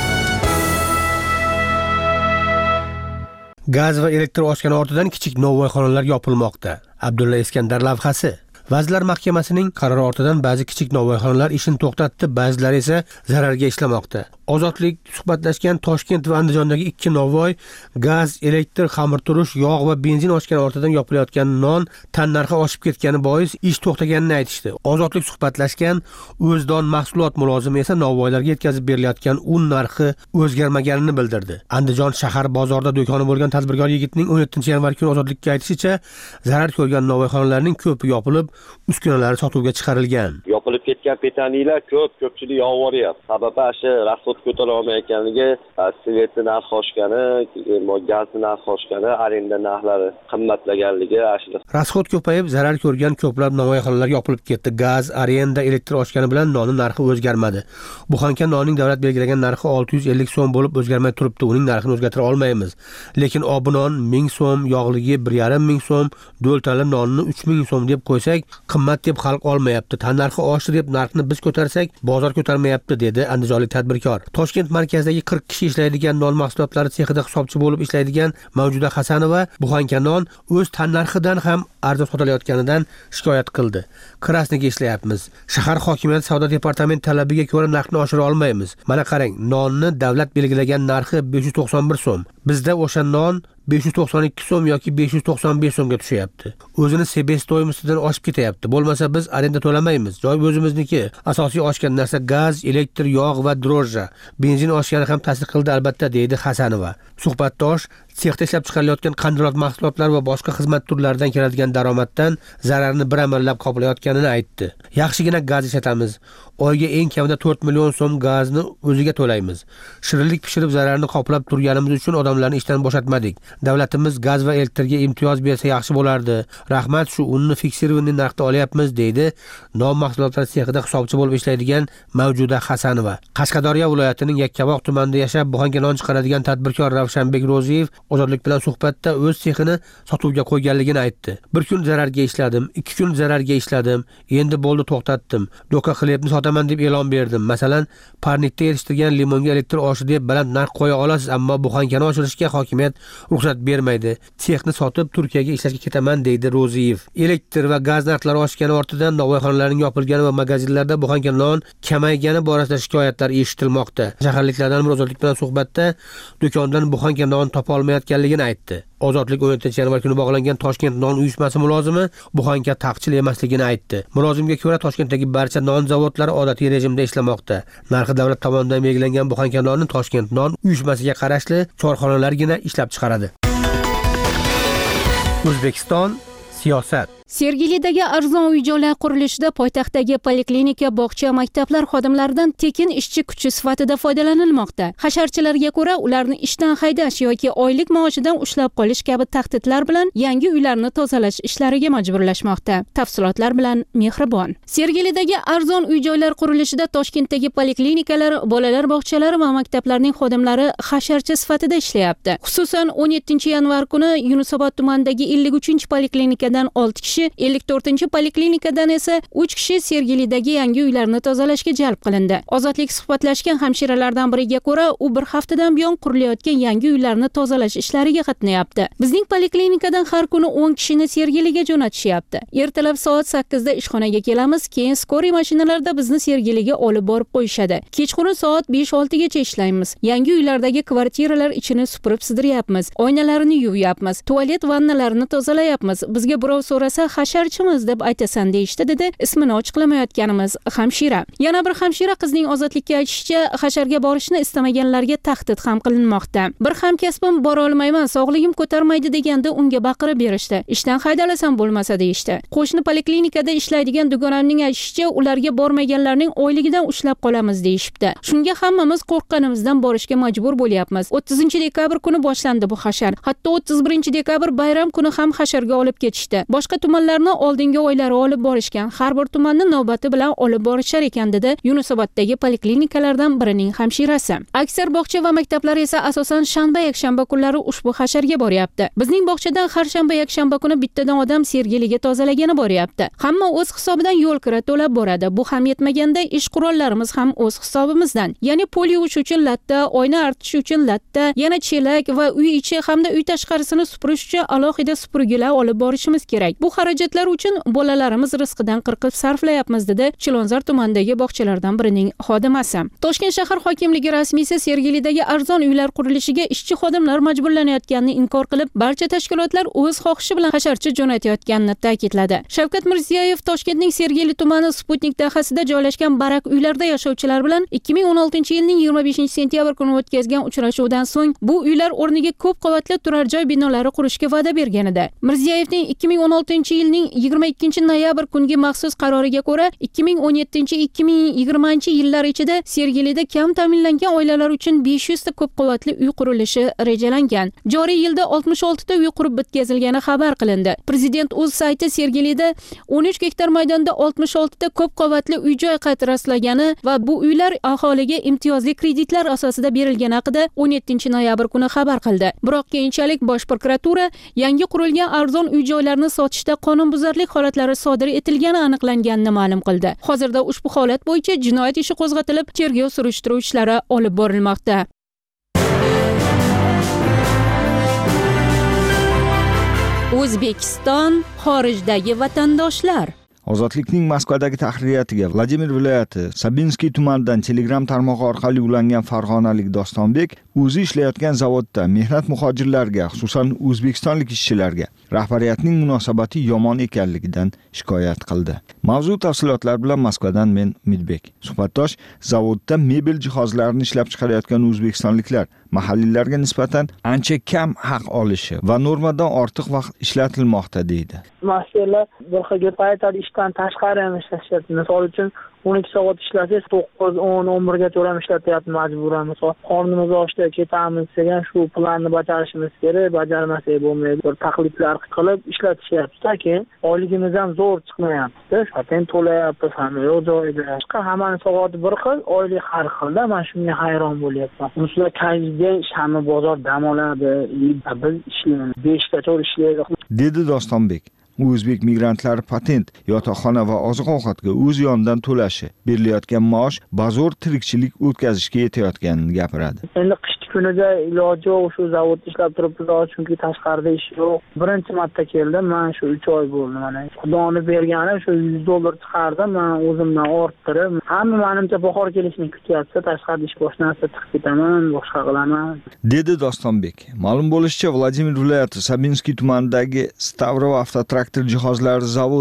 Gaz va elektr oshgani ortidan kichik novvoyxonalar yopilmoqda. Abdulla Iskandar lavhasi. Vazirlar Mahkamasining qarori ortidan ba'zi kichik novvoyxonalar ishini to'xtatdi, ba'zilari esa zararga ishlamoqda. Ozodlik suhbatlashgan Toshkent va Andijondagi ikki novvoy gaz, elektr, xamirturush, yog' va benzin oshgani ortidan yopilayotgan non tan narxi oshib ketgani bois ish to'xtaganini aytishdi. Ozodlik suhbatlashgan O'zdon mahsulot mulozimi esa novvoylarga yetkazib berilayotgan un narxi o'zgarmaganini bildirdi. Andijon shahar bozorida do'koni bo'lgan tadbirkor yigitning 17-yanvar kuni Ozodlikka aytishicha, zarar ko'rgan novvoyxonalarning ko'pi yopilib, uskunalari sotuvga chiqarilgan. Yopilib ketgan petaniyalar ko'pchilik yo'q. Sababi shu rasxod ko'tara olmayotganligi, svet narxi oshgani, gaz narxi oshgani, arenda narxlari qimmatlaganligi ashula. Rasxod ko'payib, zarar ko'rgan ko'plab novvoyxonalar yopilib ketdi. Gaz, arenda, elektr oshgani bilan nonning narxi o'zgarmadi. Buxanka nonning davlat belgilagan narxi 650 so'm bo'lib o'zgarmay turibdi. Uning narxini o'zgartira olmaymiz. Lekin obunon 1000 so'm, yog'ligi 1500 so'm, do'ltali nonni 3000 so'm deb qo'ysak, qimmat deb xalq olmayapti. Tan narxi oshdi deb narxni biz ko'tarsak, bozor ko'tarmayapti, dedi andijonlik tadbirkor. Toshkent markazidagi 40 kishi ishlaydigan non mahsulotlari sexida hisobchi bo'lib ishlaydigan Mavjuda Hasanova buxanka non o'z tan narxidan ham arzon sotilayotganidan shikoyat qildi. Krasniga ishlayapmiz. Shahar hokimiyati savdo departamenti talabiga ko'ra narxni oshira olmaymiz. Mana qarang, nonni davlat belgilagan narxi 591 so'm. Bizda o'sha non 592 so'm yoki 595 so'mga tushyapti. O'zini sebestоймостьdan oshib ketyapti. Bo'lmasa biz arenda to'lamaymiz. Joy o'zimizniki. Asosiy oshgan narsa gaz, elektr, yog' va drojja. Benzin oshgani ham ta'sir qildi albatta, deydi Hasanova. Suhbatdosh sexda ishlab chiqarilayotgan qandolat mahsulotlar va boshqa xizmat turlaridan keladigan daromaddan zararni bir amallab qoplayotganini aytdi. Yaxshigina gaz ishlatamiz. Oyga eng kamida 4 million so'm gazni o'ziga to'laymiz. Shirinlik pishirib zararni qoplab turganimiz uchun odamlarni ishdan bo'shatmadik. Davlatimiz gaz va elektrga imtiyoz bersa yaxshi bo'lardi. Rahmat, shu unni fiksirovanli narxda olyapmiz, deydi non mahsulotlari sexida hisobchi bo'lib ishlaydigan Mavjuda Hasanova. Qashqadaryo viloyatining Yakkabog' tumanida yashab buxanka non chiqaradigan tadbirkor Ravshanbek Ro'ziyev Ozodlik bilan suhbatda o'z sexini sotuvga qo'yganligini aytdi. Bir kun zararga ishladim, 2 kun zararga ishladim, endi bo'ldi to'xtatdim. Do'ka xlebni sotaman deb e'lon berdim. Masalan, parnikda yetishtirgan limonga elektr oshi deb baland narx qo'ya olasiz, ammo buxankani oshirishga hokimiyat ruxsat bermaydi. Sexni sotib Turkiyaga ishlashga ketaman, deydi Ro'ziyev. Elektr va gaz narxlari oshgani ortidan novvoyxonalarning yopilgani va magazinlarda buxanka non kamaygani borasida shikoyatlar eshitilmoqda. Shaharliklardan Ozodlik bilan suhbatda do'kondan buxanka non topa olmayotganligini aytdi. Ozodlik 17-yanvar kuni bog'langan Toshkent non uyushmasi mulozimi buxanka taqchil emasligini aytdi. Mulozimga ko'ra Toshkentdagi barcha non zavodlari odatiy rejimda ishlamoqda. Narxi davlat tomonidan belgilangan buxanka nonni Toshkent non uyushmasiga qarashli korxonalargina ishlab chiqaradi. O'zbekiston siyosat. Sergelidagi arzon uy-joylar qurilishida poytaxtdagi poliklinika, bog'cha, maktablar xodimlaridan tekin ishchi kuchi sifatida foydalanilmoqda. Hasharchilarga ko'ra, ularni ishdan haydash yoki oylik maoshidan ushlab qolish kabi tahdidlar bilan yangi uylarni tozalash ishlariga majburlashmoqda. Tafsilotlar bilan Mehribon. Sergelidagi arzon uy-joylar qurilishida Toshkentdagi poliklinikalar, bolalar bog'chalari va maktablarning xodimlari hasharchi sifatida ishlayapti. Xususan 17-yanvar kuni Yunusobod tumanidagi 53-poliklinikadan 6 kishi, 54-poliklinikadan esa 3 kishi Sergelidagi yangi uylarni tozalashga jalb qilindi. Ozodlik suhbatlashgan hamshiralardan biriga ko'ra, u bir haftadan buyon qurilayotgan yangi uylarni tozalash ishlariga qatnayapti. Bizning poliklinikadan har kuni 10 kishini Sergeliga jo'natishyapti. Ertalab soat 8 da ishxonaga kelamiz, keyin skoriy mashinalarda bizni Sergeliga olib borib qo'yishadi. Kechqurun soat 5-6 gacha ishlaymiz. Yangi uylardagi kvartiralar ichini supurib sidiryapmiz, oynalarini yuvyapmiz, tualet vannalarini tozalayapmiz. Bizga birov so'rasa, hasharchimiz deb aytasan deyishdi, dedi ismini ochiqlamayotganimiz hamshira. Yana bir hamshira qizning Ozodlikka aytishicha, hasharga borishni istamaganlarga tahdid ham qilinmoqda. Bir hamkasbim bora olmayman, sog'ligim ko'tarmaydi deganda unga baqirib berishdi. Ishdan haydalasam bo'lmasa deyishdi. Qo'shni poliklinikada ishlaydigan dugonamning aytishicha, ularga bormaganlarning oyligidan ushlab qolamiz deyishibdi. Shunga hammamiz qo'rqqanimizdan borishga majbur bo'lyapmiz. 30-dekabr kuni boshlandi bu hashar. Hatto 31-dekabr bayram kuni ham hasharga olib ketishdi. Boshqa tumanlarni oldingi oylari olib borishgan. Har bir tumanni navbati bilan olib borishar ekan, dedi Yunusoboddagi poliklinikalardan birining hamshirasi. Aksar bog'cha va maktablar esa asosan shanba, yakshanba kunlari ushbu hasharga boryapti. Bizning bog'chadan har shanba, yakshanba kuni bittadan odam Sergeliga tozalagani boryapti. Hamma o'z hisobidan yo'l kira to'lab boradi. Bu ham yetmaganda ish qurollarimiz ham o'z hisobimizdan. Ya'ni pol yuvish uchun latta, oyna artish uchun latta, yana chelak va uy ichi hamda uy tashqarisini supurish uchun alohida supurgilar olib borishimiz kerak. Bu xarajatlar uchun bolalarimiz rizqidan qirqib sarflayapmiz, dedi Chilonzor tumanidagi bog'chalardan birining xodimasi. Toshkent shahar hokimligi rasmiysi Sergelidagi arzon uylar qurilishiga ishchi xodimlar majburlanayotganini inkor qilib, barcha tashkilotlar o'z xohishi bilan hasharchi jo'natayotganini ta'kidladi. Shavkat Mirziyoyev Toshkentning Sergeli tumani Sputnik dahasida joylashgan barak uylarda yashovchilar bilan 2016-yilning 25-sentyabr kuni o'tkazgan uchrashuvdan so'ng bu uylar o'rniga ko'p qavatli turar joy binolari qurishga va'da bergan edi. Mirziyoyevning 2016-yilning 22-noyabr kungi maxsus qaroriga ko'ra 2017-2020-yillar ichida Sergelida kam ta'minlangan oilalar uchun 500 ta ko'p qavatli uy qurilishi rejalangan. Joriy yilda 66 ta uy qurib bitkazilgani xabar qilindi. Prezident o'z sayti Sergelida 13 gektar maydonda 66 ta ko'p qavatli uy-joy qayta rastlagani va bu uylar aholiga imtiyozli kreditlar asosida berilgani haqida 17-noyabr kuni xabar qildi. Biroq keyinchalik Bosh prokuratura yangi qurilgan arzon uy-joylarni sotishda qonunbuzarlik holatlari sodir etilgani aniqlanganini ma'lum qildi. Hozirda ushbu holat bo'yicha jinoyat ishi qo'zg'atilib, tergov surishtiruv ishlari olib borilmoqda. O'zbekiston xorijdagi vatandoshlar. Ozodlikning Moskvadagi tahririyatiga Vladimir viloyati Sabinskiy tumanidan Telegram tarmog'i orqali ulangan farg'onalik Dostonbek o'zi ishlayotgan zavodda mehnat muhojirlarga, xususan o'zbekistonlik ishchilarga rahbariyatning munosabati yomon ekanligidan shikoyat qildi. Mavzu tafsilotlar bilan Moskvadan men Umidbek. Suhbatdosh zavodda mebel jihozlarini ishlab chiqarayotgan o'zbekistonliklar mahalliylarga nisbatan ancha kam haq olishi va normadan ortiq vaqt ishlatilmoqda deydi. Mahsullar bir xil paytda ishdan tashqari ham ishlashyapti. Misol uchun 12 soat ishlasangiz 9, 10, 11 gacha ham ishlatyapti majburan. Misol qornimiz ochda ketamiz degan shu planni bajarishimiz kerak, bajarmasak bo'lmaydi. Bir taqlidlar qilib ishlatishyapti, keyin oyligimiz ham zo'r chiqmayapti. Shundan to'layapti hamma yo'q joyida. Hammaning soati bir xil, oylik har xilda. Men shunga hayron bo'lyapman. Ular kayfda hamma bozor dam oladi, biz ishlaymiz. 5 gacha ishlaymiz, dedi Dostonbek. O'zbek migrantlari patent, yotoqxona va oziq-ovqatga o'z yonidan to'lashi, berilayotgan maosh bazo'r tirikchilik o'tkazishga yetayotganini gapiradi. Endi qish kunida iloji yo'q, shu zavodda ishlab turibmiz, chunki tashqarida ish yo'q. Birinchi marta keldim, men shu 3 oy bo'ldi mana. Xudoni bergani shu $100 chiqardim, men o'zimdan orttirib, hamma menimcha bahor kelishini kutyapti, tashqarida ish boshlansa chiqib ketaman, boshqa qilaman, dedi Dostonbek. Ma'lum bo'lishicha, Vladimir viloyati Sabinskiy tumanidagi Stavrovo avtotraktor jihozlari zavodi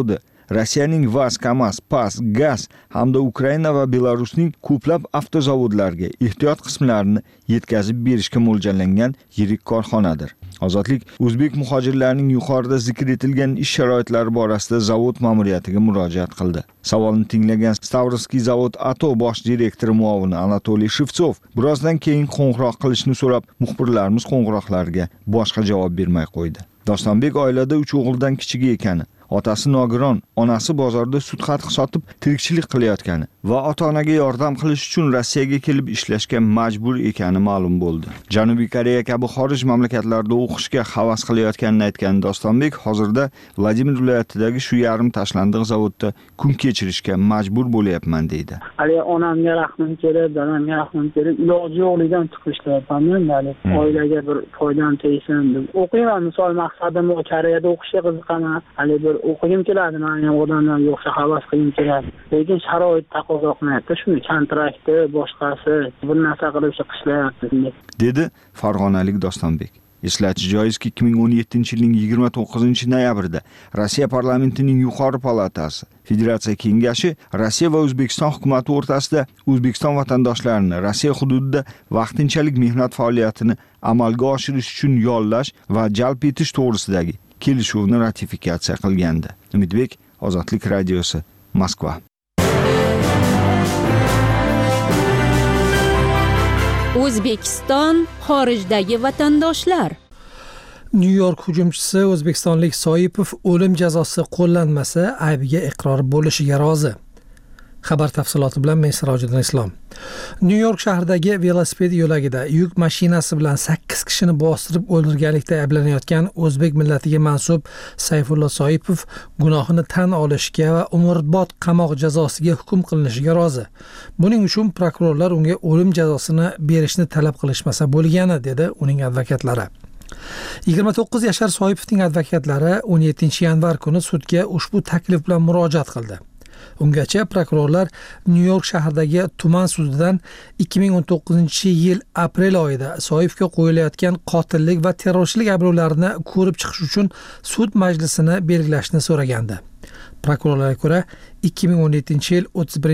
Rossiyaning Vaz, Kamaz, Pas, Gaz hamda Ukraina va Belarusning ko'plab avtozavodlarga ehtiyot qismlarini yetkazib berishga mo'ljallangan yirik korxonadir. Ozodlik o'zbek muhojirlarining yuqorida zikr etilgan ish sharoitlari borasida zavod ma'muriyatiga murojaat qildi. Savolni tinglagan Stavrovskiy zavod Ato bosh direktori muovini Anatoliy Shevtsov birozdan keyin qo'ng'iroq qilishni so'rab, muxbirlarimiz qo'ng'iroqlariga boshqa javob bermay qo'ydi. Dostonbek oilada 3 o'g'ildan kichigi ekani, otasi nogiron, onasi bozorda sut qatiq sotib tirikchilik qilayotgani va ota-onaga yordam qilish uchun Rossiyaga kelib ishlashga majbur ekani ma'lum bo'ldi. Janubiy Koreya kabi xorij mamlakatlarida o'qishga havas qilayotganini aytgan Dostonbek hozirda Vladimir viloyatidagi shu yarim tashlandiq zavodda kun kechirishga majbur bo'lyapman deydi. Hali onamga rahmim kelib, dadamga rahmim kelib, iloji yo'qligidan chiqib ishlayapman-da. Oilaga bir foydam tegsin deb o'qiyman. Misol maqsadim Koreyada o'qishga qiziqaman. Hali bir o'qigim keladi, men ham odamlarga o'xshab havas qilgim keladi. Lekin sharoit taqozo qilmayapti. Shuni kontrakti, boshqasi bir narsa qilib ishlayapti dedi Farg'onalik Dostonbek. Eslatish joizki, 2017-yilning 29-noyabrida Rossiya parlamentining yuqori palatasi Federatsiya kengashi Rossiya va O'zbekiston hukumati o'rtasida O'zbekiston vatandoshlarini Rossiya hududida vaqtinchalik mehnat faoliyatini amalga oshirish uchun yollash va jalb etish to'g'risidagi kelishuvni ratifikatsiya qilgandi. Umidbek, Ozodlik radiosi, Moskva. O'zbekiston xorijdagi vatandoshlar. Nyu-York hujumchisi o'zbekistonlik Soipov o'lim jazosi qo'llanmasa aybiga iqror bo'lishiga rozi. Xabar tafsiloti bilan men Sirojiddin Islom. Nyu-York shahridagi velosiped yo'lagida yuk mashinasi bilan 8 kishini bostirib o'ldirganlikda ayblanayotgan o'zbek millatiga mansub Sayfullo Soipov gunohini tan olishga va umrbod qamoq jazosiga hukm qilinishiga rozi. Buning uchun prokurorlar unga o'lim jazosini berishni talab qilishmasa bo'lgani, dedi uning advokatlari. 29 yashar Soipovning advokatlari 17-yanvar kuni sudga ushbu taklif bilan murojaat qildi. Ungacha prokurorlar Nyu-York shahridagi tuman sudidan 2019-yil aprel oyida Soipovga qo'yilayotgan qotillik va terrorchilik ayblovlarini ko'rib chiqish uchun sud majlisini belgilashni so'ragandi. Prokurorlarga ko'ra 2017-yil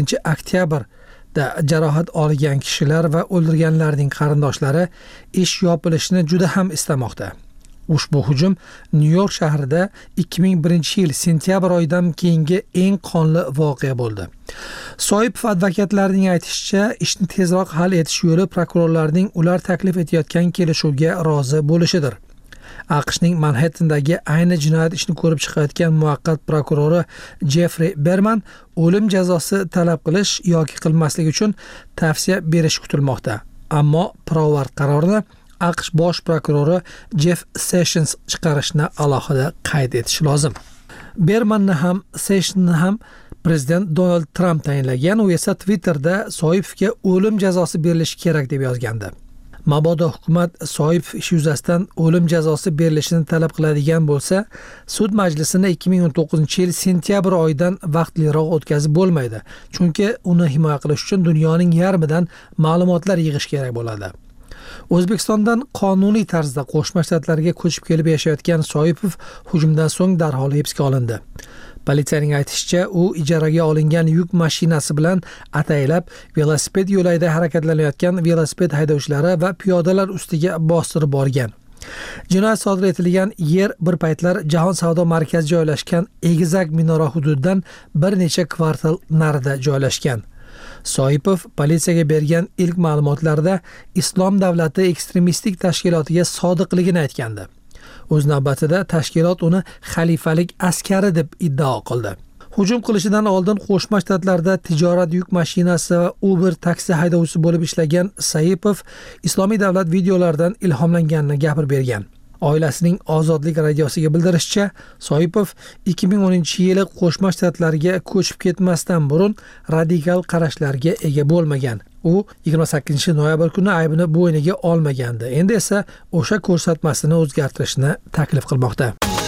31-oktyabrda jarohat olgan kishilar va o'ldirganlarning qarindoshlari ish yopilishini juda ham istamoqda. Ushbu hujum Nyu-York shahrida 2001-yil sentyabr oyidan keyingi eng qonli voqea bo'ldi. Soipov advokatlarining aytishicha, ishni tezroq hal etish yo'li prokurorlarning ular taklif etayotgan kelishuvga rozi bo'lishidir. AQShning Manhattandagi ayni jinoyat ishini ko'rib chiqayotgan muvaqqat prokurori Jeffrey Berman o'lim jazosi talab qilish yoki qilmaslik uchun tavsiya berish kutilmoqda. Ammo pirovard qarorini AQSh bosh prokurori Jeff Sessions chiqarishni alohida qayd etish lozim. Bermanni ham Sessionsni ham prezident Donald Trump tayinlagan, u esa Twitterda Soipovga o'lim jazosi berilishi kerak deb yozgandi. Mabodo hukumat Soipov ish yuzasidan o'lim jazosi berilishini talab qiladigan bo'lsa, sud majlisini 2019-yil sentyabr oyidan vaqtliroq o'tkazib bo'lmaydi, chunki uni himoya qilish uchun dunyoning yarmidan ma'lumotlar yig'ish kerak bo'ladi. O'zbekistondan qonuniy tarzda Qo'shma Shtatlarga ko'chib kelib yashayotgan Soipov hujumdan so'ng darhol hibsga olindi. Politsiyaning aytishicha, u ijaraga olingan yuk mashinasi bilan ataylab velosiped yo'lagida harakatlanayotgan velosiped haydovchilari va piyodalar ustiga bostirib borgan. Jinoyat sodir etilgan yer bir paytlar Jahon savdo markazi joylashgan egizak minora hududidan bir necha kvartal narida joylashgan. Soipov politsiyaga bergan ilk ma'lumotlarda Islom davlati ekstremistik tashkilotiga sodiqligini aytgandi. O'z navbatida tashkilot uni xalifalik askari deb iddao qildi. Hujum qilishidan oldin Qo'shma Shtatlarda tijorat yuk mashinasi va Uber taksi haydovchisi bo'lib ishlagan Soipov Islomiy davlat videolaridan ilhomlanganini gapirib bergan. Oilasining Ozodlik radiosiga bildirishicha, Soipov 2010-yili Qo'shma Shtatlarga ko'chib ketmasdan burun radikal qarashlarga ega bo'lmagan. U 28-noyabr kuni aybini bo'yniga olmagandi. Endi esa o'sha ko'rsatmasini o'zgartirishni taklif qilmoqda.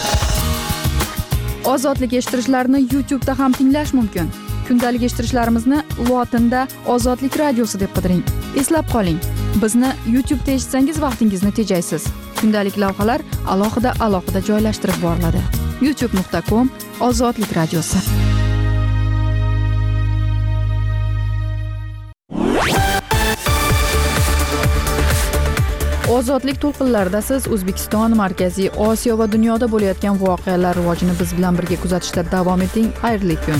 Ozodlik eshittirishlarni YouTube'da ham tinglash mumkin. Kundalik eshittirishlarimizni lotinda Ozodlik radiosi deb qidiring. Eslab qoling, bizni YouTube'da eshitsangiz vaqtingizni tejaysiz. Kundalik lavhalar alohida joylashtirib boriladi. youtube.com ozodlik radiosi. Ozodlik to'lqinlarida siz O'zbekiston, Markaziy Osiyo va dunyoda bo'layotgan voqealar rivojini biz bilan birga kuzatishda davom eting. Xayrli kun.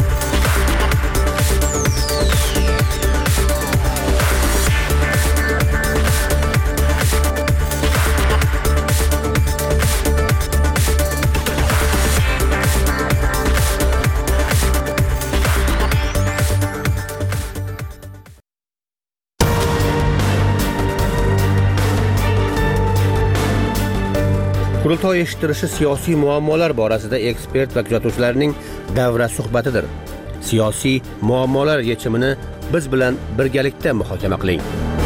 Qurultoy eshittirishi siyosiy muammolar borasida ekspert va kuzatuvchilarning davra suhbatidir. Siyosiy muammolar yechimini biz bilan birgalikda muhokama qiling.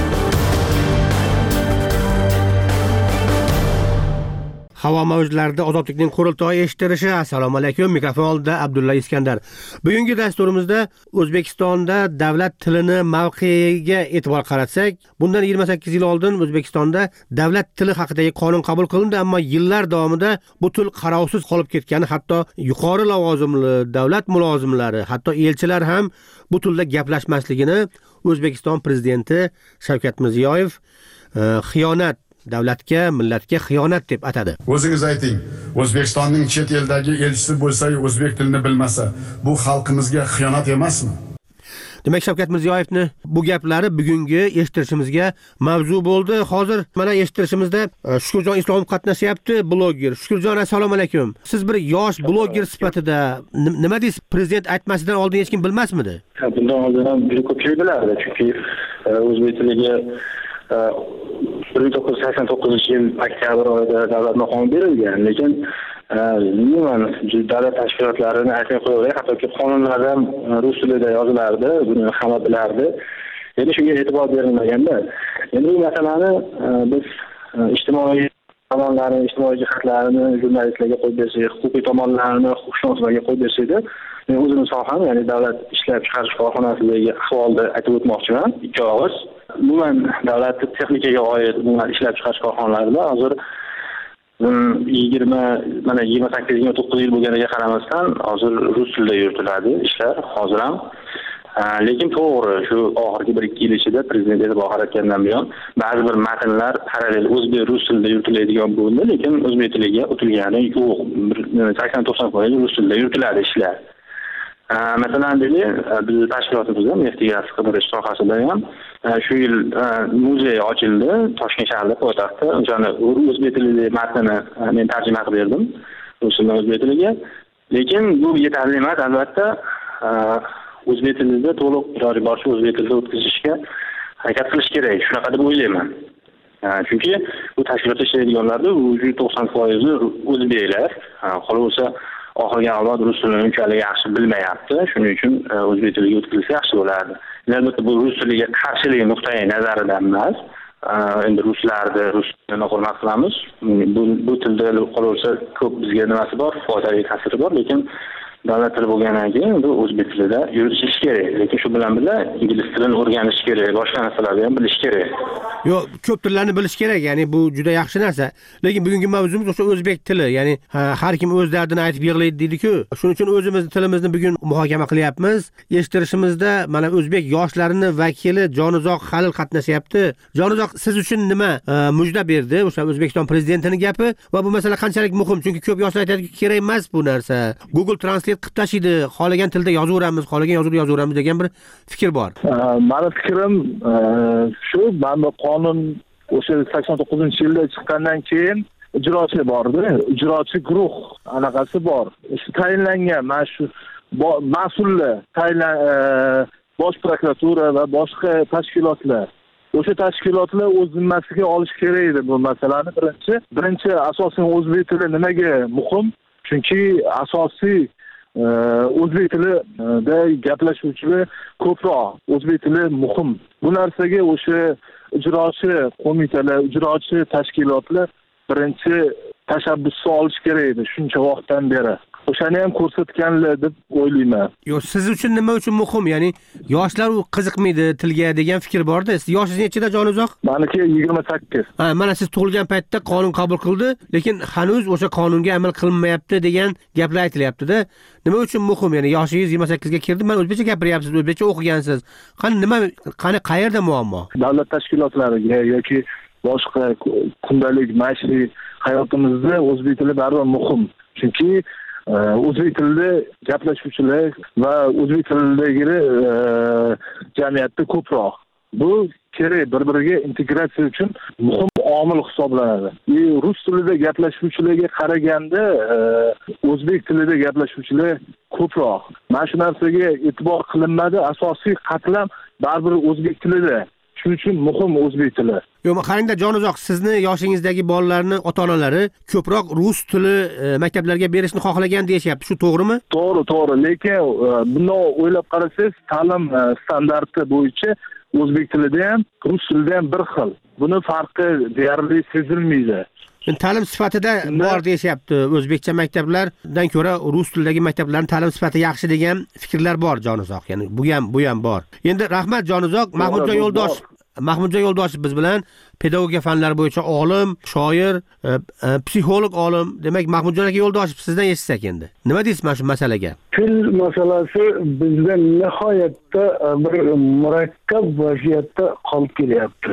Havo mavjlarida ozodlikning qurultoyi eshittirishi. Assalomu alaykum. Mikrofon oldida Abdulla Iskandar. Bugungi dasturimizda O'zbekistonda davlat tilini mavqeiga e'tibor qaratsak, bundan 28 yil oldin O'zbekistonda davlat tili haqidagi qonun qabul qilindi, ammo yillar davomida bu til qarovsiz qolib ketgani, hatto yuqori lavozimli davlat mulozimlari, hatto elchilar ham bu tilda gaplashmasligini O'zbekiston prezidenti Shavkat Mirziyoyev xiyonat, davlatga, millatga xiyonat deb atadi. O'zingiz ayting, O'zbekistonning chet eldagi elchisi bo'lsa, o'zbek tilini bilmasa, bu xalqimizga xiyonat emasmi? Demak, Shavkat Mirziyoyevni bu gaplari bugungi eshittirishimizga mavzu bo'ldi. Hozir mana eshittirishimizda Shukurjon Islomov qatnashyapti, bloger. Shukurjon, assalomu alaykum. Siz bir yosh bloger sifatida nima deysiz? Prezident aytmasidan oldin hech kim bilmasmidi? Bundan oldin ham juda ko'pchilik bilardi, chunki o'zbek tiliga 1989-yil oktyabr oyida davlat maqomi berilgan, lekin umuman davlat tashkilotlarini aytmay qo'yaveray, hattoki qonunlarda ham rus tilida yozilardi, buni hamma bilardi. Endi shunga e'tibor berilmaganda, endi bu masalani biz ijtimoiy tomonlarni, ijtimoiy jihatlarini jurnalistlarga qo'yib bersak, huquqiy tomonlarni huquqshunoslarga qo'yib bersak-da, men o'zimni soham, ya'ni davlat ishlab chiqarish korxonasidagi ahvolni aytib o'tmoqchiman, ikki og'iz. Umuman davlat texnikaga oid umuman ishlab chiqarish korxonalarida hozir 28-29 yil bo'lganiga qaramasdan hozir rus tilida yuritiladi ishlar hozir ham. Lekin to'g'ri, shu oxirgi 1-2 yil ichida prezident e'tibor qaratgandan buyon ba'zi bir matnlar parallel o'zbek rus tilida yuritiladigan bo'ldi, lekin o'zbek tiliga o'tilgani yo'q. 80-90% rus tilida yuritiladi ishlar. Masalan, biz tashkilotimizda neft gaz qidirish sohasida ham shu yil muzey ochildi Toshkent shahrida, poytaxtda. O'shani o'zbek tilida matnini men tarjima qilib berdim rus tilidan o'zbek tiliga. Lekin bu yetarli emas, albatta. O'zbek tilida to'liq joriy borish, o'zbek tilida o'tkazishga harakat qilish kerak. Shunaqa deb o'ylayman. Chunki bu tashkilotda ishlaydiganlarda 90% o'zbeklar. Qolaversa oxirgi avlod rus tilini unchalik yaxshi bilmayapti. Shuning uchun o'zbek tiliga o'tkazilsa yaxshi bo'lardi. Albatta bu rus tiliga qarshilik nuqtai nazaridan emas. Endi ruslarni rus tilini hurmat qilamiz. Bu tilda qolaversa ko'p bizga nimasi bor, foydali ta'siri bor, lekin davlat tili bo'lgandan keyin bu o'zbek tilida yuritish kerak. Lekin shu bilan birga ingliz tilini o'rganish kerak, boshqa narsalarni ham bilish kerak. Yo'q, ko'p tillarni bilish kerak, ya'ni bu juda yaxshi narsa. Lekin bugungi mavzumiz o'sha o'zbek tili, ya'ni har kim o'z dardini aytib yig'laydi deydi-ku. Shuning uchun o'zimiz tilimizni bugun muhokama qilyapmiz. Eshittirishimizda mana o'zbek yoshlarining vakili Jonizoq Halil qatnashyapti. Jonizoq, siz uchun nima mujda berdi o'sha O'zbekiston prezidentining gapi va bu masala qanchalik muhim? Chunki ko'p yoshlar aytadi, kerak emas bu narsa. Google Translate qilib tashlaydi, xohlagan tilda yozaveramiz, xohlagan yozuvda yozaveramiz degan bir fikr bor. Meni fikrim shu, mana qonun o'sha 89-yilda chiqqandan keyin ijrochi bordi, ijrochi guruh anaqasi bor. Shu tayinlangan mana shu mas'ullar, bosh prokuratura va boshqa tashkilotlar. O'sha tashkilotlar o'z zimmasiga olish kerak edi bu masalani. Birinchi asosan o'zbek tili nimaga muhim? Chunki asosiy o'zbek tilida gaplashuvchilar ko'proq. O'zbek tili muhim. Bu narsaga o'sha ijrochi qo'mitalar, ijrochi tashkilotlar birinchi tashabbusni olish kerak edi shuncha vaqtdan beri. o'shani ham ko'rsatganlar deb o'ylayman. Yo'q, siz uchun nima uchun muhim? Ya'ni yoshlar u qiziqmaydi tilga degan fikr bor-da. Siz yoshingiz nechida, Jonuzoq? Meniki 28. Ha, mana siz tug'ilgan paytda qonun qabul qildi, lekin hanuz o'sha qonunga amal qilinmayapti degan gaplar aytilyapti-da. Nima uchun muhim? Ya'ni yoshingiz 28 ga kirdi, men o'zbekcha gapiryapsiz, o'zbekcha o'qigansiz. Qani qayerda muammo? Davlat tashkilotlariga yoki boshqa kundalik maishiy hayotimizda o'zbek tili baribir muhim. Chunki o'zbek tilida gaplashuvchilar va o'zbek tilidagi jamiyatda ko'proq. Bu kerak, bir-biriga integratsiya uchun muhim omil hisoblanadi. Rus tilida gaplashuvchilarga qaraganda o'zbek tilida gaplashuvchilar ko'proq. Mana shu narsaga e'tibor qilinmadi. Asosiy qatlam baribir o'zbek tilida. Shuning uchun muhim o'zbek tili. Yo'q, qarangda Jonuzoq, sizni yoshingizdagi bolalarni ota-onalari ko'proq rus tili maktablarga berishni xohlagan deyapti. Shu to'g'rimi? To'g'ri. Lekin bunday o'ylab qarasangiz, ta'lim standarti bo'yicha o'zbek tilida ham, rus tilida ham bir xil. Buni farqi deyarli sezilmaydi. Ta'lim sifatida bor deyapti. O'zbekcha maktablardan ko'ra rus tilidagi maktablarning ta'lim sifati yaxshi degan fikrlar bor, Jonuzoq. Ya'ni bu ham bor. Endi rahmat Jonuzoq, Mahmudjon Yo'ldoshev biz bilan pedagogika fanlari bo'yicha olim, shoir, psixolog olim. Demak, Mahmudjon aka Yo'ldoshev sizdan eshitsak endi. Nima deysiz mana shu masalaga? Til masalasi bizda nihoyatda bir murakkab vaziyatda qolib kelyapti.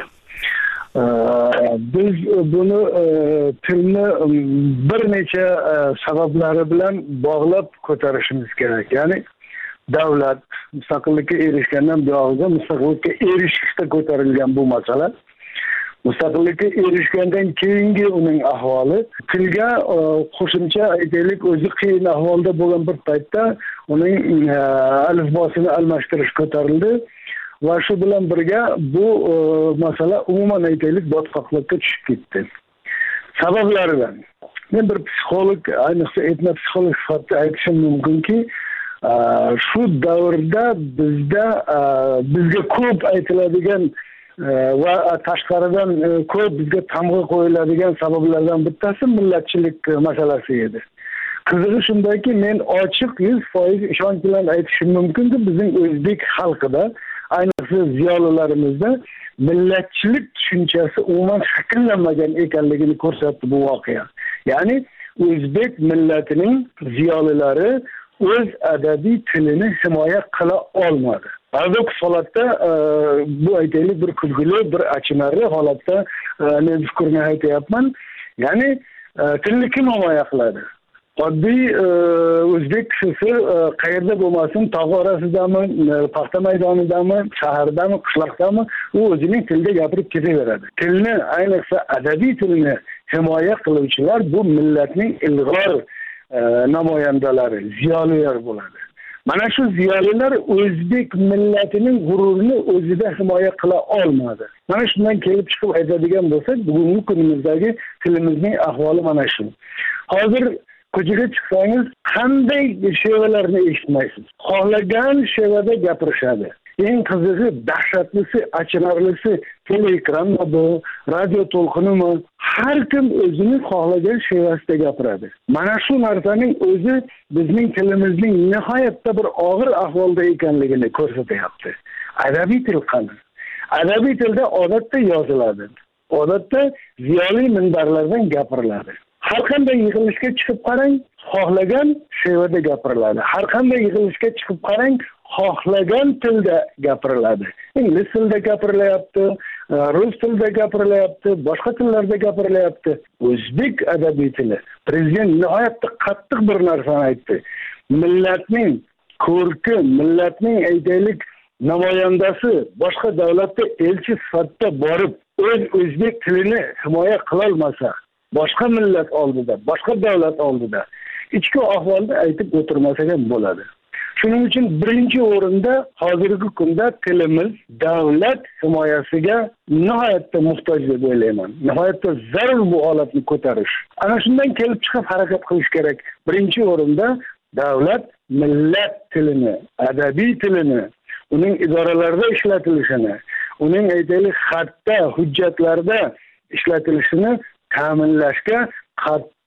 Biz buni tilni bir necha sabablari bilan bog'lab ko'tarishimiz kerak. Ya'ni davlat mustaqillikka erishgandan buyog'iga mustaqillikka erishishda ko'tarilgan bu masala. Mustaqillikka erishgandan keyingi uning ahvoli, tilga qo'shimcha aytaylik, o'zi qiyin ahvolda bo'lgan bir paytda uning alifbosini almashtirish ko'tarildi. Va shu bilan birga bu masala umuman aytaylik botqoqlikka tushib ketdi. Sabablaridan men bir psixolog, ayniqsa etnopsixolog sifatida aytishim mumkinki, shu davrda bizga ko'p aytiladigan va tashqaridan ko'p bizga tamg'a qo'yiladigan sabablardan bittasi millatchilik masalasi edi. Qizig'i shundaki, men ochiq 100% ishonch bilan aytishim mumkinki, bizning o'zbek xalqida, ayniqsa ziyolilarimizda millatchilik tushunchasi umuman shakllanmagan ekanligini ko'rsatdi bu voqea. Ya'ni o'zbek millatining ziyolilari o'z adabiy tilini himoya qila olmadi. Paradoks holatda bu aytaylik bir kulgili, bir achinarli holatda men fikrni aytyapman. Ya'ni tilni kim himoya qiladi? Oddiy o'zbek kishisi qayerda bo'lmasin, tog' orasidami, paxta maydonidami, shahardami, qishloqdami, u o'zining tilida gapirib ketaveradi. Tilni, ayniqsa adabiy tilni himoya qiluvchilar bu millatning ilg'or namoyandalari, ziyolilar bo'ladi. Mana shu ziyolilar o'zbek millatining g'ururini o'zida himoya qila olmadi. Mana shundan kelib chiqib aytadigan bo'lsak, bugungi kunimizdagi tilimizning ahvoli mana shu. Hozir ko'chaga chiqsangiz qanday shevalarni eshitmaysiz. Xohlagan shevada gapirishadi. Eng qizig'i, dahshatlisi, achinarlisi teleekranmi bu, radio to'lqinimi, har kim o'zini xohlagan shevasida gapiradi. Mana shu narsaning o'zi bizning tilimizning nihoyatda bir og'ir ahvolda ekanligini ko'rsatyapti. Adabiy til qani? Adabiy tilda odatda yoziladi. Odatda ziyoli minbarlardan gapiriladi. Har qanday yig'ilishga chiqib qarang, xohlagan shevada gapiriladi. Har qanday yig'ilishga chiqib qarang, xohlagan tilda gapiriladi. Ingliz tilida gapirilyapti, rus tilida gapirilyapti, boshqa tillarda gapirilyapti. O'zbek adabiy tili. Prezident nihoyatda qattiq bir narsani aytdi. Millatning ko'rki, millatning aytaylik namoyandasi boshqa davlatda elchi sifatida borib, o'zbek tilini himoya qila olmasa, boshqa millat oldida, boshqa davlat oldida ichki ahvolda aytib o'tirmasa ham bo'ladi. Shuning uchun birinchi o'rinda hozirgi kunda tilimiz davlat himoyasiga nihoyatda muhtoj deb o'ylayman. Nihoyatda zarur bu holatni ko'tarish. Ana shundan kelib chiqib harakat qilish kerak. Birinchi o'rinda davlat millat tilini, adabiy tilini, uning idoralarda ishlatilishini, uning aytaylik xatda, hujjatlarda ishlatilishini ta'minlashga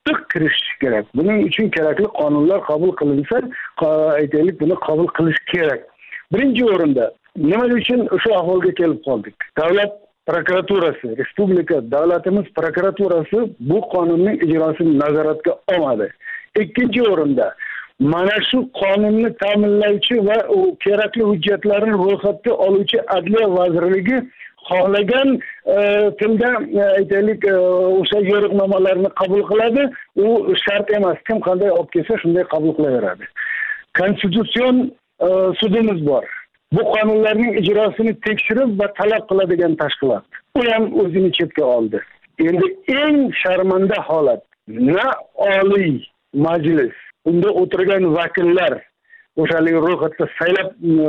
qattiq kirishish kerak. Buning uchun kerakli qonunlar qabul qilinsa, aytaylik, buni qabul qilish kerak. Birinchi o'rinda nima uchun o'sha ahvolga kelib qoldik? Davlat prokuraturasi, respublika davlatimiz prokuraturasi bu qonunning ijrosini nazoratga olmadi. Ikkinchi o'rinda mana shu qonunni ta'minlovchi va u kerakli hujjatlarni ro'yxatga oluvchi Adliya vazirligi xohlagan tilda aytaylik o'sha yo'riqnomalarni qabul qiladi. U shart emas, kim qanday olib kelsa shunday qabul qilaveradi. Konstitutsion sudimiz bor. Bu qonunlarning ijrosini tekshirib va talab qiladigan tashkilot. U ham o'zini chetga oldi. Endi eng sharmanda holat, na Oliy Majlis, unda o'tirgan vakillar, o'shalik ro'yxatda saylab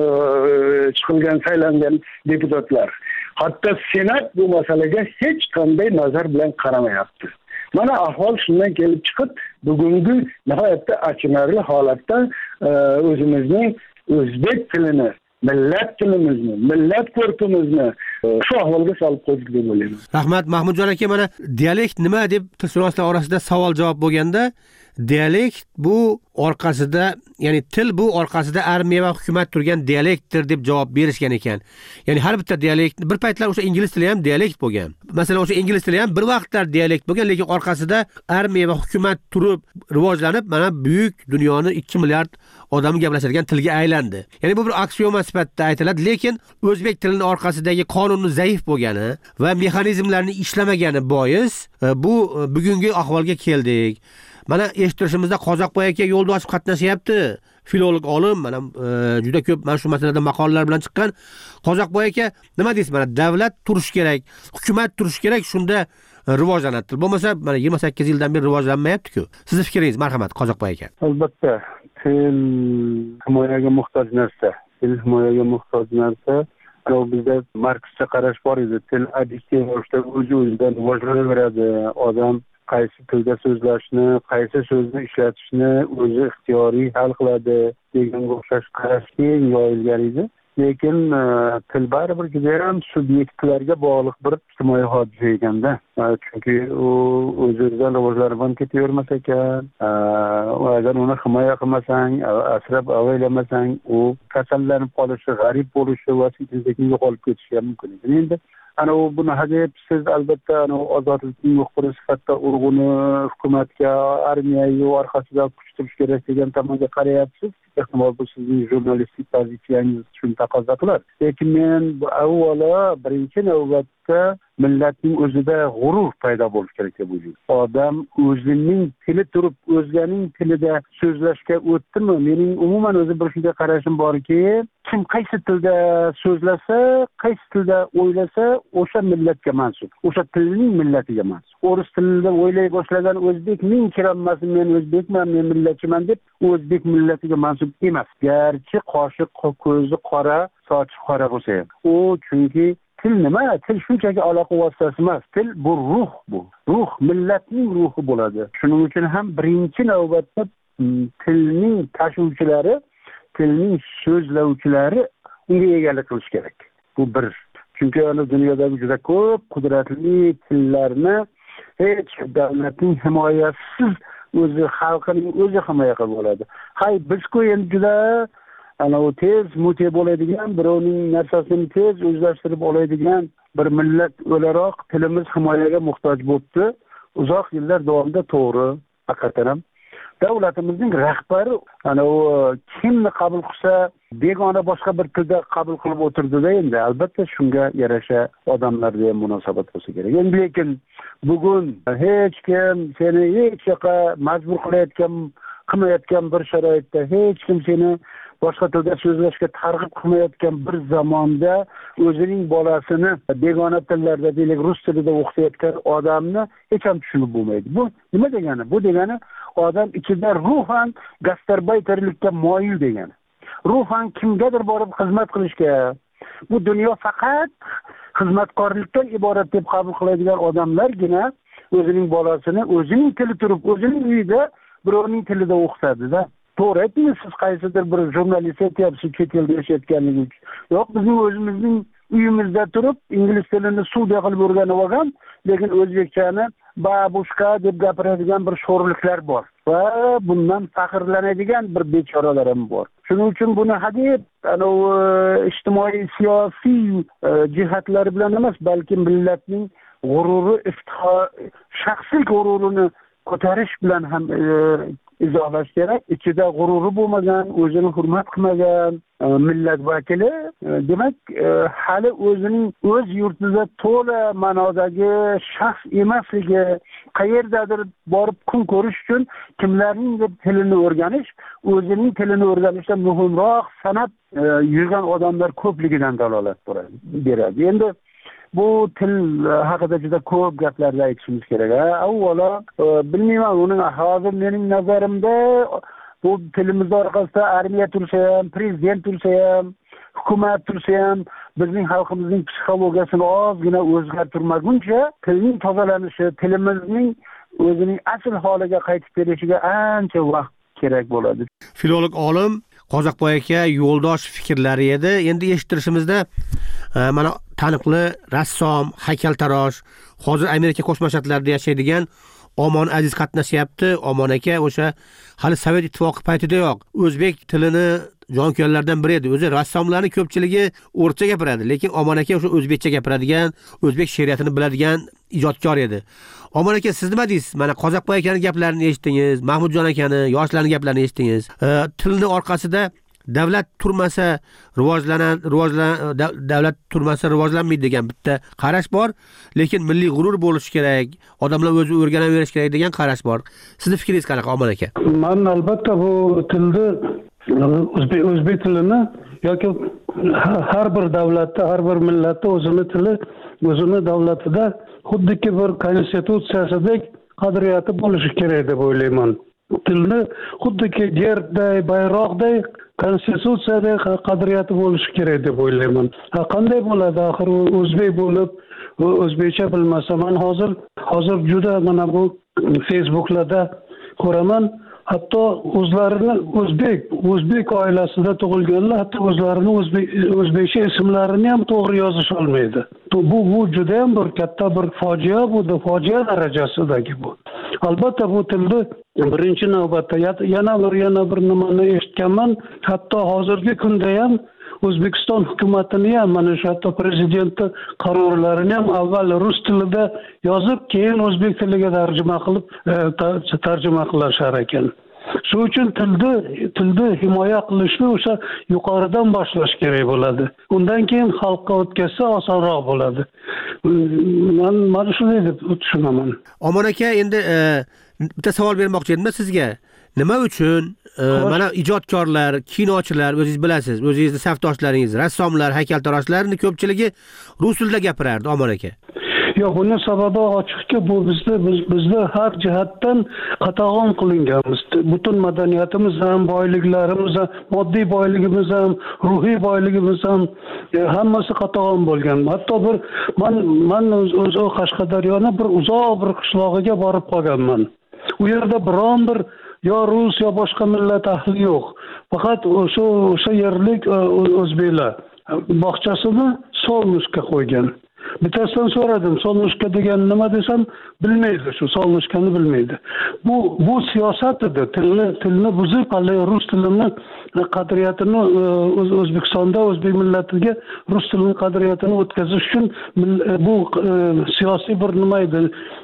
chiqilgan, saylangan deputatlar, hatto Senat bu masalaga hech qanday nazar bilan qaramayapti. Mana ahvol shundan kelib chiqib, bugungi nihoyatda achinarli holatda o'zimizning o'zbek tilini, millat tilimizni, millat ko'rkimizni shu ahvolga solib qo'ydik deb o'ylayman. Rahmat Mahmudjon aka, mana dialekt nima deb tilshunoslar orasida savol javob bo'lganda, dialekt bu orqasida, ya'ni til bu orqasida armiya va hukumat turgan dialektdir deb javob berishgan ekan. Ya'ni har bitta dialekt, bir paytlar o'sha ingliz tili ham dialekt bo'lgan. Masalan, o'sha ingliz tili ham bir vaqtlar dialekt bo'lgan, lekin orqasida armiya va hukumat turib rivojlanib, mana buyuk dunyoni 2 milliard odam gaplashadigan tilga aylandi. Ya'ni bu bir aksioma sifatida aytiladi, lekin o'zbek tilining orqasidagi qonunning zaif bo'lgani va mexanizmlarning ishlamagani bois bu bugungi ahvolga keldik. Mana eshittirishimizda Qozoqboy aka yo'lda ochib qatnashyapti. Filolog olim, mana juda ko'p mana shu masalada maqolalar bilan chiqqan. Qozoqboy aka, nima deysiz? Mana davlat turish kerak, hukumat turish kerak, shunda rivojlanadi. Bo'lmasa, mana 28 yildan beri rivojlanmayapti-ku. Sizning fikringiz, marhamat Qozoqboy aka. Albatta, til himoyaga muhtoj narsa. Til himoyaga muhtoj narsa. Bizda Markscha qarash bor edi. Til adiktiv ravishda o'z-o'zidan rivojlanaveradi. Odam qaysi tilda so'zlashni, qaysi so'zni ishlatishni o'zi ixtiyoriy hal qiladi deganga o'xshash qarash keng yoyilgan edi. Lekin til baribir ham subyektlarga bog'liq bir ijtimoiy hodisa ekanda. Chunki u o'zidan rivojlanib ketavermas ekan. Agar uni himoya qilmasang, asrab avaylamasang, u kasallanib qolishi, g'arib bo'lishi va sekin yo'qolib ketishi ham mumkin. Endi ana buni hadeb siz albatta ozodlikning muxbiri sifatida urg'uni hukumatga, armiyaga orqasida kuch turish kerak degan tomonga qarayapsiz. Ehtimol bu sizning jurnalistik pozitsiyangiz shuni taqozo qilar. Lekin men avvalo birinchi navbatda millatning o'zida g'urur paydo bo'lishi kerak deb o'ylayman. Odam o'zining tili turib, o'zganing tilida so'zlashga o'tdimi? Mening umuman o'zim bir shunday qarashim borki, kim qaysi tilda so'zlasa, qaysi tilda o'ylasa, o'sha millatga mansub, o'sha tilning millatiga mansub. O'ris tilida o'ylay boshlagan o'zbek men kirolmasin, men o'zbekman, men millatchiman deb o'zbek millatiga mansub emas. Garchi qoshiq ko'zi qora, sochi qora bo'lsa ham. U chunki til nima? Til shunchaki aloqa vositasi emas. Til bu ruh bu. Ruh millatning ruhi bo'ladi. Shuning uchun ham birinchi navbatda tilning tashuvchilari, tilning so'zlovchilari unga egalik qilish kerak. Bu bir. Chunki dunyodagi juda ko'p qudratli tillarni hech davlatning himoyasiz o'zi xalqining o'zi himoya qilib oladi. Hay, biz-ku endi juda u tez mute bo'ladigan, birovning narsasini tez o'zlashtirib oladigan bir millat o'laroq tilimiz himoyaga muhtoj bo'libdi. Uzoq yillar davomida to'g'ri, haqiqatan ham davlatimizning rahbari kimni qabul qilsa begona boshqa bir tilda qabul qilib o'tirdi-da, endi albatta shunga yarasha odamlarga ham munosabat bo'lsa kerak. Endi lekin bugun hech kim seni hech yoqqa majbur qilmayotgan bir sharoitda, hech kim seni boshqa tilda so'zlashga targ'ib qilmayotgan bir zamonda o'zining bolasini begona tillarda, deylik rus tilida o'qitayotgan odamni hech ham tushunib bo'lmaydi. Bu nima degani? Bu degani odam ichida ruhan gastarbayterlikka moyil degani. Ruhan kimgadir borib xizmat qilishga, bu dunyo faqat xizmatkorlikdan iborat deb qabul qiladigan odamlargina o'zining bolasini o'zining tili turib, o'zining uyida birovning tilida o'qitadi-da. To'g'ri aytdingiz, siz qaysidir bir jurnalist aytyapsiz, chet elda yashayotganligi uchun. Yo'q, bizning o'zimizning uyimizda turib ingliz tilini suvda qilib o'rganib olgan, lekin o'zbekchani babushka deb gapiradigan bir sho'rliklar bor va bundan faxrlanadigan bir bechoralar ham bor. Shuning uchun buni hadeb ijtimoiy siyosiy jihatlari bilan emas, balki millatning g'ururi, iftixor, shaxsiy g'ururini ko'tarish bilan ham izohlash kerak. Ichida g'ururi bo'lmagan, o'zini hurmat qilmagan millat vakili demak hali o'zining o'z yurtida to'la ma'nodagi shaxs emasligi, qayerdadir borib kun ko'rish uchun kimlarningdir tilini o'rganish, o'zining tilini o'rganishdan muhimroq sanab yurgan odamlar ko'pligidan dalolat beradi. Endi bu til haqida juda ko'p gaplarni aytishimiz kerak. Avvalo, bilmayman, uning hozir mening nazarimda bu tilimiz orqasida armiya tursa ham, prezident tursa ham, hukumat tursa ham, bizning xalqimizning psixologiyasini ozgina o'zgartirmaguncha tilning tozalanishi, tilimizning o'zining asl holiga qaytib kelishiga ancha vaqt kerak bo'ladi. Filolog olim Qozoqboy aka yo'ldosh fikrlari edi. Endi eshittirishimizda mana taniqli rassom, haykaltarosh, hozir Amerika Qo'shma Shtatlarida yashaydigan Omon Aziz qatnashyapti. Omon aka o'sha hali Sovet ittifoqi paytidayoq o'zbek tilini jonkuyarlardan biri edi. O'zi rassomlarning ko'pchiligi o'rcha gapiradi, lekin Omon aka o'sha o'zbekcha gapiradigan, o'zbek she'riyatini biladigan ijodkor edi. Omon aka, siz nima deysiz? Mana Qozoqboy akaning gaplarini eshitdingiz, Mahmudjon akani, yoshlarning gaplarini eshitdingiz. Tilni orqasida davlat turmasa davlat turmasa rivojlanmaydi degan bitta qarash bor, lekin milliy g'urur bo'lishi kerak, odamlar o'zi o'rganaverish kerak degan qarash bor. Sizning fikringiz qanaqa, Omon aka? Men albatta bu tilni o'zbek tilini yoki har bir davlatda, har bir millatda o'zini tili, o'zini davlatida xuddiki bir konstitutsiyasidek qadriyati bo'lishi kerak deb o'ylayman. Tilni xuddiki yerday, bayroqday konstitutsiyadek qadriyati bo'lishi kerak deb o'ylayman. Qanday bo'ladi axir o'zbek bo'lib, o'zbekcha bilmasa? Men hozir juda mana bu Facebooklarda ko'raman, hatto o'zlarini o'zbek oilasida tug'ilganlar hatto o'zlarini o'zbekcha ismlarini ham to'g'ri yozish olmaydi. Bu juda ham bir katta bir fojia, bu fojia darajasidagi bu. Albatta bu tilni birinchi navbatda yana bir nimani eshitganman, hatto hozirgi kunda ham O'zbekiston hukumatini ham, mana shu hatto prezidenti qarorlarini ham avval rus tilida yozib, keyin o'zbek tiliga tarjima qilishar ekan. Shu uchun tilni himoya qilishni o'sha yuqoridan boshlash kerak bo'ladi. Undan keyin xalqqa o'tkazsa osonroq bo'ladi. Men shunday deb tushunaman. Omon aka, endi bitta savol bermoqchi edim sizga. Nima uchun mana ijodkorlar, kinochilar, o'zingiz bilasiz, o'zingizning safdoshlaringiz, rassomlar, haykaltaroshlarning ko'pchiligi rus tilida gapirardi, Omon aka? Yo'q, buning sababi ochiqki, bu bizni har jihatdan qatag'on qilinganmiz. Butun madaniyatimiz ham, boyliklarimiz ham, moddiy boyligimiz ham, ruhiy boyligimiz ham hammasi qatag'on bo'lgan. Hatto men o'z Qashqadaryoning bir uzoq bir qishlog'iga borib qolganman. U yerda biron bir yo rus yo boshqa millat ahli yo'q. Faqat o'sha yerlik o'zbeklar bog'chasini solnushka qo'ygan. Bittasidan so'radim, solnushka degan nima desam, bilmaydi, shu solnushkani bilmaydi. Bu siyosat edi. Tilni buzib, rus tilini qadriyatini O'zbekistonda o'zbek millatiga rus tilini qadriyatini o'tkazish uchun bu siyosiy bir nima edi,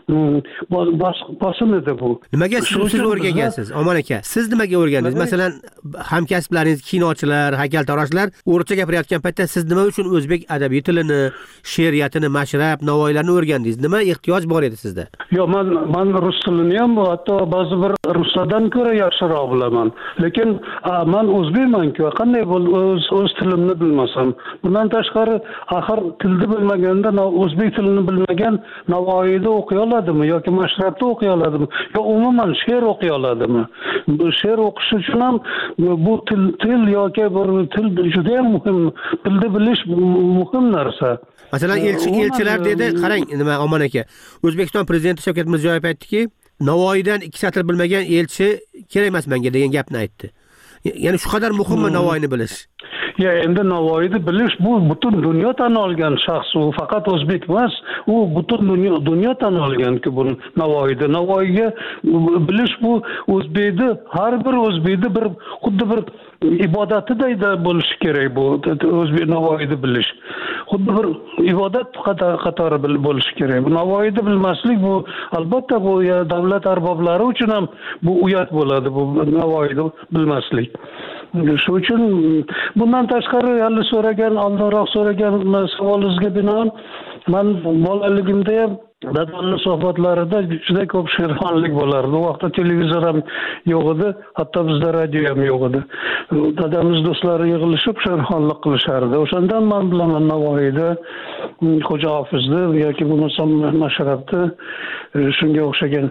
bosim edi bu. Nimaga siz o'rgangansiz, Omon aka? Siz nimaga o'rgandingiz? Masalan, hamkasblaringiz, kinochilar, haykaltaroshlar o'rta gapirayotgan paytda siz nima uchun o'zbek adabiy tilini, she'riyatini, mashrab, navoiylarni o'rgandingiz? Nima ehtiyoj bor edi sizda? Yo'q, men rus tilini ham hatto ba'zi bir ruslardan ko'ra yaxshiroq bilaman. Lekin men o'zbekman-ku, qanday o'z tilimni bilmasam. Bundan tashqari, axir tilni bilmaganda, o'zbek tilini bilmagan Navoiyda o'qiy oladimi yoki mashrabda o'qiy oladimi? Yo umuman she'r o'qiy oladimi? She'r o'qish uchun ham bu til yoki bir til juda ham muhim. Tilni bilish muhim narsa. Masalan, elchilar dedi, qarang, nima Omon aka. O'zbekiston prezidenti Shavkat Mirziyoyev aytdiki, Navoiydan 2 satr bilmagan elchi kerak emas menga degan gapni aytdi. Ya'ni shu qadar muhimmi Navoiyni bilish? endi Navoiyni bilish bu butun dunyo tan olgan shaxs, u faqat o'zbek emas, u butun dunyo tan olganki bu Navoiyni. Navoiyga bilish bu o'zbekni, har bir o'zbekni bir xuddi bir ibodatiday bo'lishi kerak bu o'zbek Navoiyni bilish. Xuddi bir ibodat qatori bo'lishi kerak. Bu Navoiyni bilmaslik bu albatta bu davlat arboblari uchun ham bu uyat bo'ladi, bu Navoiyni bilmaslik. Shu uchun bundan tashqari hali oldinroq so'ragan savolingizga binoan men bolaligimda ham dadamning suhbatlarida juda ko'p she'rxonlik bo'lardi. U vaqtda televizor ham yo'q edi, hatto bizda radio ham yo'q edi. Dadamiz do'stlari yig'ilishib she'rxonlik qilishardi. O'shandan men bilaman Navoiyda, Xo'ja Hofizda yoki bo'lmasam Mashrabda shunga o'xshagan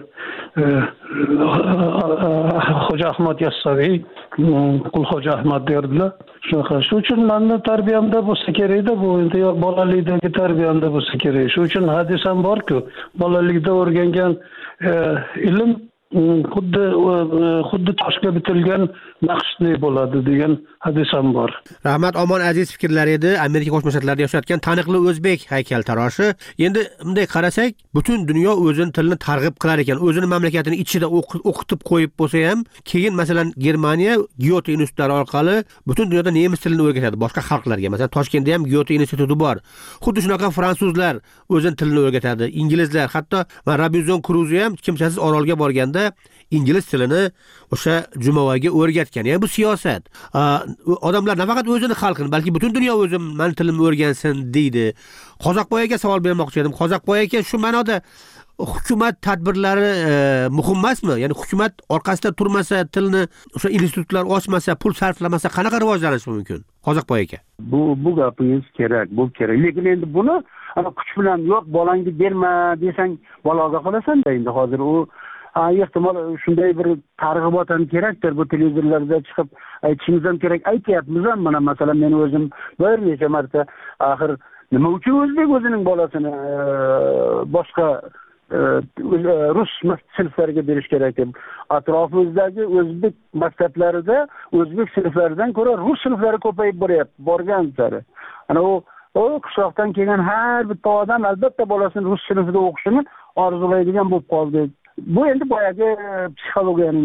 Xo'ja Ahmad Yassaviy, Qulxo'ja Ahmad derdilar. Shunaqa. Shu uchun meni tarbiyamda bo'lsa kerak-da, bu endi bolalikdagi tarbiyamda bo'lsa kerak. Shu uchun hadis ham bor-ku, bolalikda o'rgangan ilm xuddi toshga bitilgan naqshdek bo'ladi degan hadis ham bor. Rahmat Omon aziz fikrlar edi. Amerika Qo'shma Shtatlarida yashayotgan taniqli o'zbek haykaltaroshi. Endi bunday qarasak, butun dunyo o'zini tilini targ'ib qilar ekan, o'zini mamlakatining ichida o'qitib qo'yib bo'lsa ham, keyin masalan Germaniya Goethe institutlari orqali butun dunyoda nemis tilini o'rgatadi boshqa xalqlarga. Masalan, Toshkentda ham Goethe instituti bor. Xuddi shunaqa fransuzlar o'zini tilini o'rgatadi, inglizlar, hatto Robinson Crusoe ham kimsasiz orolga borganda ingliz tilini o'sha Jumovaga o'rgatgan. Ya'ni bu siyosat. Odamlar nafaqat o'zini xalqini, balki butun dunyo o'zim men tilimni o'rgansin deydi. Qozoqboyaga savol bermoqchi edim. Qozoqboyaga shu ma'noda hukumat tadbirlari muhim emasmi? Ya'ni hukumat orqasida turmasa, tilni o'sha institutlar ochmasa, pul sarflamasa qanaqa rivojlanishi mumkin? Qozoqboyaga. Bu gapingiz kerak, bu kerak. Lekin endi buni kuch bilan yo'q, bolangga berma desang, baloga qolasan-da endi hozir u ehtimol shunday bir targ'ibot ham kerakdir, bu televizorlarda chiqib aytishimiz ham kerak. Aytyapmiz ham, mana masalan men o'zim bir necha marta axir nima uchun o'zbek o'zining bolasini boshqa rus sinflariga berish kerak deb atrofimizdagi o'zbek maktablarida o'zbek sinflaridan ko'ra rus sinflari ko'payib borgan sari. Ana u qishloqdan kelgan har bitta odam albatta bolasini rus sinfida o'qishini orzulaydigan bo'lib qoldi. Bu endi boyagi psixologiyaning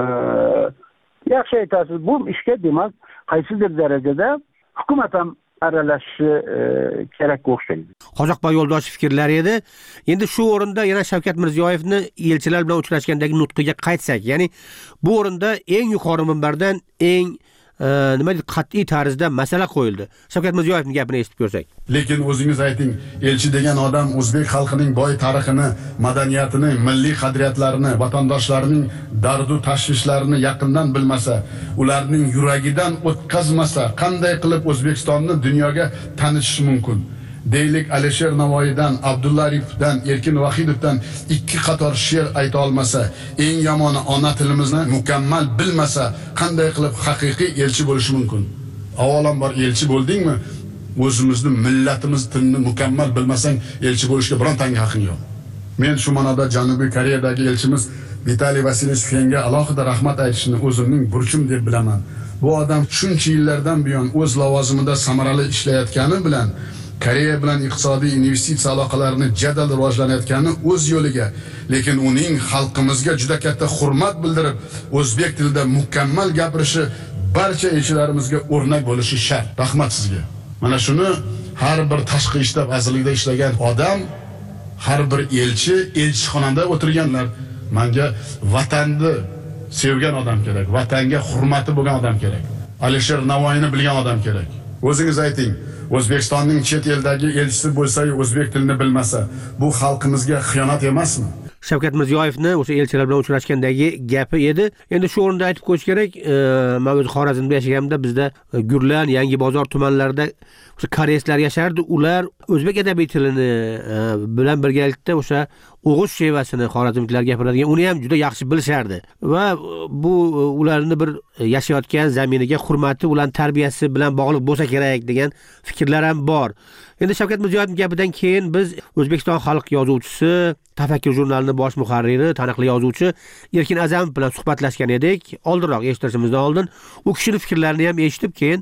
yaxshi aytasiz, bu ishga demak qaysidir darajada hukumat ham aralashishi kerakga o'xshaydi. Qozoqboy Yo'ldoshev fikrlari edi. Endi shu o'rinda yana Shavkat Mirziyoyevni elchilar bilan uchrashgandagi nutqiga qaytsak, ya'ni bu o'rinda eng yuqori minbardan eng nima deydi, qat'iy tarzda masala qo'yildi. Shavkat Mirziyoyevning gapini eshitib ko'rsak. Lekin o'zingiz ayting, elchi degan odam o'zbek xalqining boy tarixini, madaniyatini, milliy qadriyatlarini, vatandoshlarining dardu tashvishlarini yaqindan bilmasa, ularning yuragidan o'tkazmasa, qanday qilib O'zbekistonni dunyoga tanishish mumkin? Deylik Alisher Navoiydan, Abdulla Aripovdan, Erkin Vahidovdan ikki qator she'r ayta olmasa, eng yomoni ona tilimizni mukammal bilmasa, qanday qilib haqiqiy elchi bo'lishi mumkin? Avvalambor elchi bo'ldingmi? O'zimizni millatimiz tilini mukammal bilmasang, elchi bo'lishga birontanga haqqing yo'q. Men shu ma'noda Janubiy Koreyadagi elchimiz Vitaliy Vasilyevich Fenga alohida rahmat aytishni o'zimning burchim deb bilaman. Bu odam shuncha yillardan buyon o'z lavozimida samarali ishlayotgani bilan Koreya bilan iqtisodiy investitsiya aloqalarini jadal rivojlanayotgani o'z yo'liga, lekin uning xalqimizga juda katta hurmat bildirib, o'zbek tilida mukammal gapirishi barcha elchilarimizga o'rnak bo'lishi shart. Rahmat sizga. Mana shuni har bir tashqi ishda vazirlikda ishlagan odam, har bir elchixonada o'tirganlar menga vatanni sevgan odam kerak, vatanga hurmati bo'lgan odam kerak. Alisher Navoiyni bilgan odam kerak. O'zingiz ayting, O'zbekistonning chet eldagi elchisi bo'lsa-yu o'zbek tilini bilmasa, bu xalqimizga xiyonat emasmi? Shavkat Mirziyoyevni o'sha elchilar bilan uchrashgandagi gapi edi. Endi shu o'rinda aytib qo'yish kerak, men o'z Xorazmda yashaganimda bizda Gurlan, Yangi bozor tumanlarida o'sha koreyslar yashardi. Ular o'zbek adabiy tilini bilan birgalikda o'sha o'g'iz shevasini xorazmliklar gapiradigan, uni ham juda yaxshi bilishardi va bu ularni bir yashayotgan zaminiga hurmati, ularning tarbiyasi bilan bog'liq bo'lsa kerak degan fikrlar ham bor. Endi Shavkat Mirziyoyevning gapidan keyin biz O'zbekiston xalq yozuvchisi, Tafakkur jurnalining bosh muharriri, taniqli yozuvchi Erkin A'zamov bilan suhbatlashgan edik. Oldinroq eshitishimizdan oldin u kishining fikrlarini ham eshitib, keyin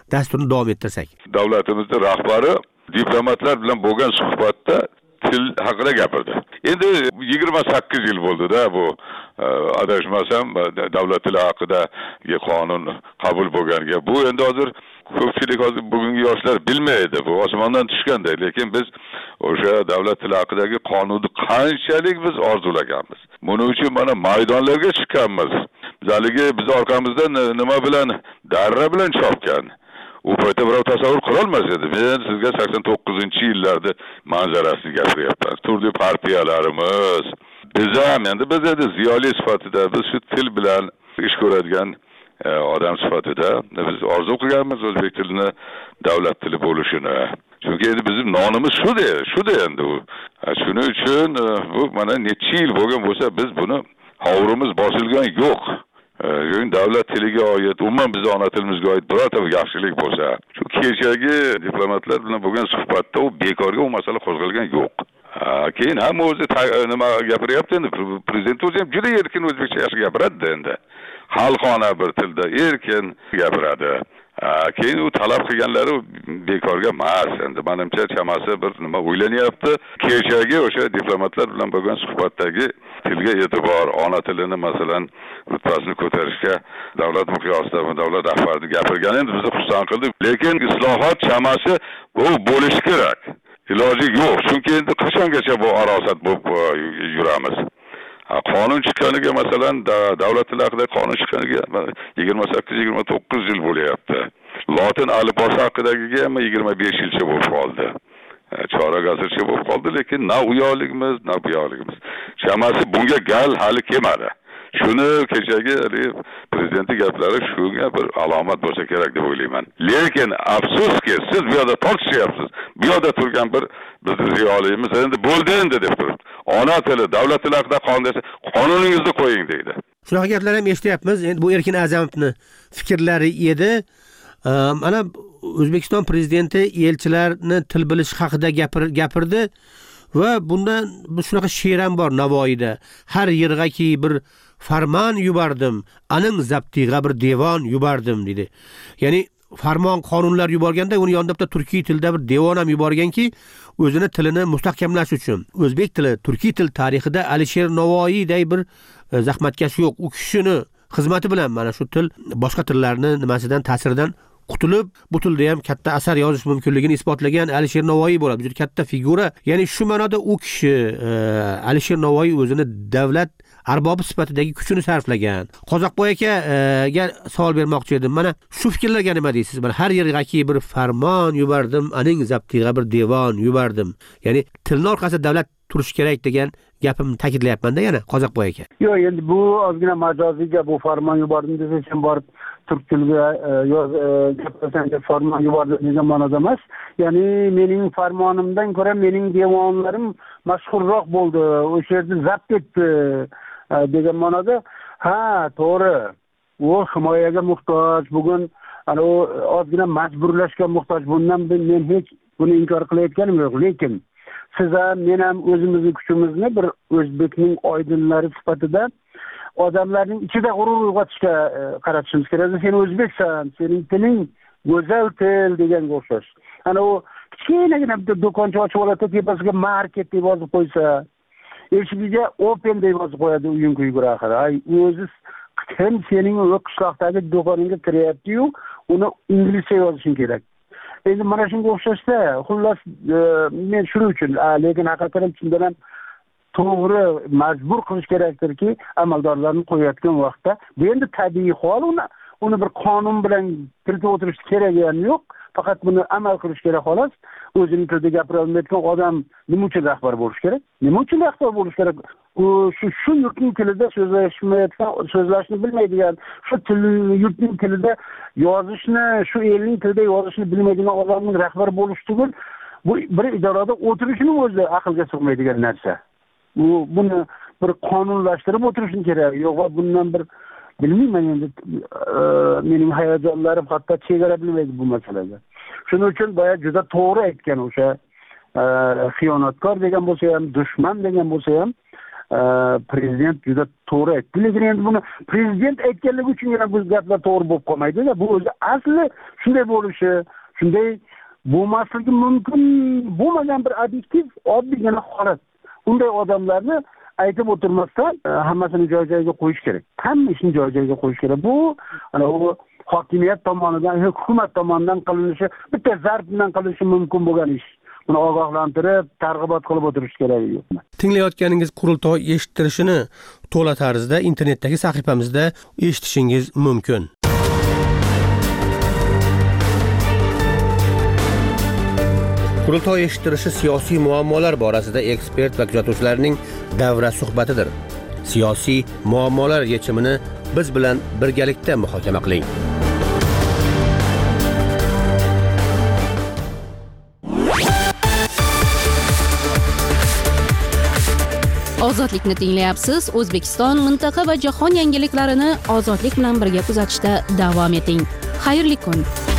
dasturni davom ettirsak. Davlatimizning rahbari diplomatlar bilan bo'lgan suhbatda til haqida gapirdi. Endi 28 yil bo'ldi-da bu adashmasam davlat tili haqidagi qonun qabul bo'lganiga. Bu endi hozir ko'pchilik hozir bugungi yoshlar bilmaydi. Bu osmondan tushganday, lekin biz o'sha davlat tili haqidagi qonunni qanchalik biz orzulaganmiz. Buning uchun mana maydonlarga chiqqanmiz. Biz orqamizdan nima bilan darra bilan chopgan. U paytda birov tasavvur qilolmas edi. Men sizga 89-yillarda manzarasini gapiryapman. Turli partiyalarimiz, biz endi ziyoli sifatida biz shu til bilan ish ko'radigan odam sifatida biz orzu qilganmiz o'zbek tilini davlat tili bo'lishini. Chunki endi bizning nonimiz shu-da endi u. Shuning uchun bu mana necha yil bo'lgan bo'lsa biz buni hovurimiz bosilgan yo'q. Davlat tiliga oid, umuman bizning ona tilimizga oid birorta yaxshilik bo'lsa, shu kechagi diplomatlar bilan bo'lgan suhbatda u bekorga u masala qo'zg'algan yo'q. Keyin hamma o'zi nima gapiryapti endi, prezident o'zi ham juda erkin o'zbekcha yaxshi gapiradi endi. Xalqona bir tilda erkin gapiradi. Keyin u talab qilganlari bekorga emas. Endi menimcha chamasi bir nima o'ylanyapti. Kechagi o'sha diplomatlar bilan bo'lgan suhbatdagi tilga e'tibor, ona tilini masalan rutbasini ko'tarishga davlat miqyosida davlat rahbari gapirgani endi bizni xursand qildi. Lekin islohot chamasi bu bo'lishi kerak. Iloji yo'q. Chunki endi qachongacha bu arosat bo'lib yuramiz. Qonun chiqqaniga masalan davlat tili haqida qonun chiqqaniga 28-29 yil bo'lyapti. Lotin alifbosi haqidagiga ham 25 yilcha bo'lib qoldi. Chorak asrcha bo'lib qoldi, lekin na u yoqligimiz, na bu yoqligimiz. Chamasi bunga gal hali kelmadi. Shuni kechagi prezidentning gaplari shunga bir alomat bo'lsa kerak deb o'ylayman. Lekin afsuski siz bu yerda tortishyapsiz. Bu yerda turgan bir bizning ziyolimiz endi bo'ldi endi deb turibdi. Ona tili, davlat tili haqida qonun desa, qonuningizni qo'ying deydi. Shunaqa gaplar ham eshityapmiz. Endi bu Erkin A'zamovning fikrlari edi. Mana O'zbekiston prezidenti elchilarni til bilish haqida gapirdi va bundan shunaqa she'r ham bor Navoiyda. Har yergaki bir farmon yubordim, aning zaptiga bir devon yubordim dedi. Ya'ni farmon qonunlar yuborganda uni yonida bitta turkiy tilda bir devon ham yuborganki, o'zini tilini mustahkamlash uchun. O'zbek tili, turkiy til tarixida Alisher Navoiyday bir zahmatkash yo'q. U kishini xizmati bilan mana shu til boshqa tillarning nimasidan ta'siridan qutulib, bu tilda ham katta asar yozish mumkinligini isbotlagan Alisher Navoiy bo'ladi. Juda katta figura. Ya'ni shu ma'noda u kishi Alisher Navoiy o'zini davlat arbobi sifatidagi kuchini sarflagan. Qozoqboy akaga savol bermoqchi edim. Mana shu fikrlarga nima deysiz? Mana har yergaki bir farmon yubordim, aning zaptiga bir devon yubordim. Ya'ni tilni orqasida davlat turish kerak degan gapimni ta'kidlayapman-da yana Qozoqboy aka. Yo'q, endi bu ozgina majoziga bu farmon yubordim desa ham borib turk tiliga gapirsangiz farmon yubordim degan ma'noda emas. Ya'ni mening farmonimdan ko'ra mening devonlarim mashhurroq bo'ldi. O'sha yerda zabt etdi degan ma'noda. Ha, to'g'ri. U himoyaga muhtoj. Bugun ana u ozgina majburlashga muhtoj. Bundan men hech buni inkor qilayotganim yo'q, lekin siz ham men ham o'zimizning kuchimizni bir o'zbekning oydinlari sifatida odamlarning ichida g'urur uyg'otishga qaratishimiz kerak. Sen o'zbeksan, sening tiling go'zal til deganga o'xshash. Ana u kichkinagina bitta do'koncha ochib oladi, tepasiga market deb yozib qo'ysa, eshigiga open deb yozib qo'yadi uyinga yugur axir. O'zi kim sening qishloqdagi do'koningga kiryapti-yu, uni inglizcha yozishing kerak. Endi mana shunga o'xshashda, xullas men shuning uchun, lekin haqiqatan shundan ham to'g'ri majbur qilish kerakdirki, amaldorlarni qo'yayotgan vaqtda, bu endi tabiiy hol, uni bir qonun bilan kiritib o'tirish keragi ham yo'q, faqat buni amal qilish kerak xolos. O'zining tilida gapira olmayotgan odam nima uchun rahbar bo'lish kerak? Nima uchun rahbar bo'lish kerak? Shu yurtning tilida so'zlashni bilmaydigan, shu yurtning tilida yozishni, shu elning tilida yozishni bilmaydigan odamning rahbar bo'lishi tugul, bu bir idorada o'tirishini o'zi aqlga sig'maydigan narsa. Buni bir qonunlashtirib o'tirishni kerak. Yo'q, bundan bir bilmayman endi mening hayajonlarim hatto chegara bilmaydi bu masalaga. Shuning uchun boya juda to'g'ri aytgan o'sha xiyonatkor degan bo'lsa ham, dushman degan bo'lsa ham, prezident juda to'g'ri aytdi. Lekin endi buni prezident aytganligi uchun yana bu gaplar to'g'ri bo'lib qolmaydi-da. Bu o'zi asli shunday bo'lishi, shunday bo'lmasligi mumkin bo'lmagan bir obyektiv, oddiygina holat. Unday odamlarni aytib o'tirmasdan hammasini joy-joyiga qo'yish kerak. Hamma ishni joy-joyiga qo'yish kerak. Bu u hokimiyat tomonidan, hukumat tomonidan qilinishi, bitta zarb bilan qilinishi mumkin bo'lgan ish. Buni ogohlantirib, targ'ibot qilib o'tirish kerak yo'q. Tinglayotganingiz qurultoy eshittirishini to'la tarzda internetdagi sahifamizda eshitishingiz mumkin. Qurultoy eshittirishi siyosiy muammolar borasida ekspert va kuzatuvchilarning davra suhbatidir. Siyosiy muammolar yechimini biz bilan birgalikda muhokama qiling. Ozodlikni tinglayapsiz. O'zbekiston, mintaqa va jahon yangiliklarini ozodlik bilan birga kuzatishda davom eting. Xayrli kun.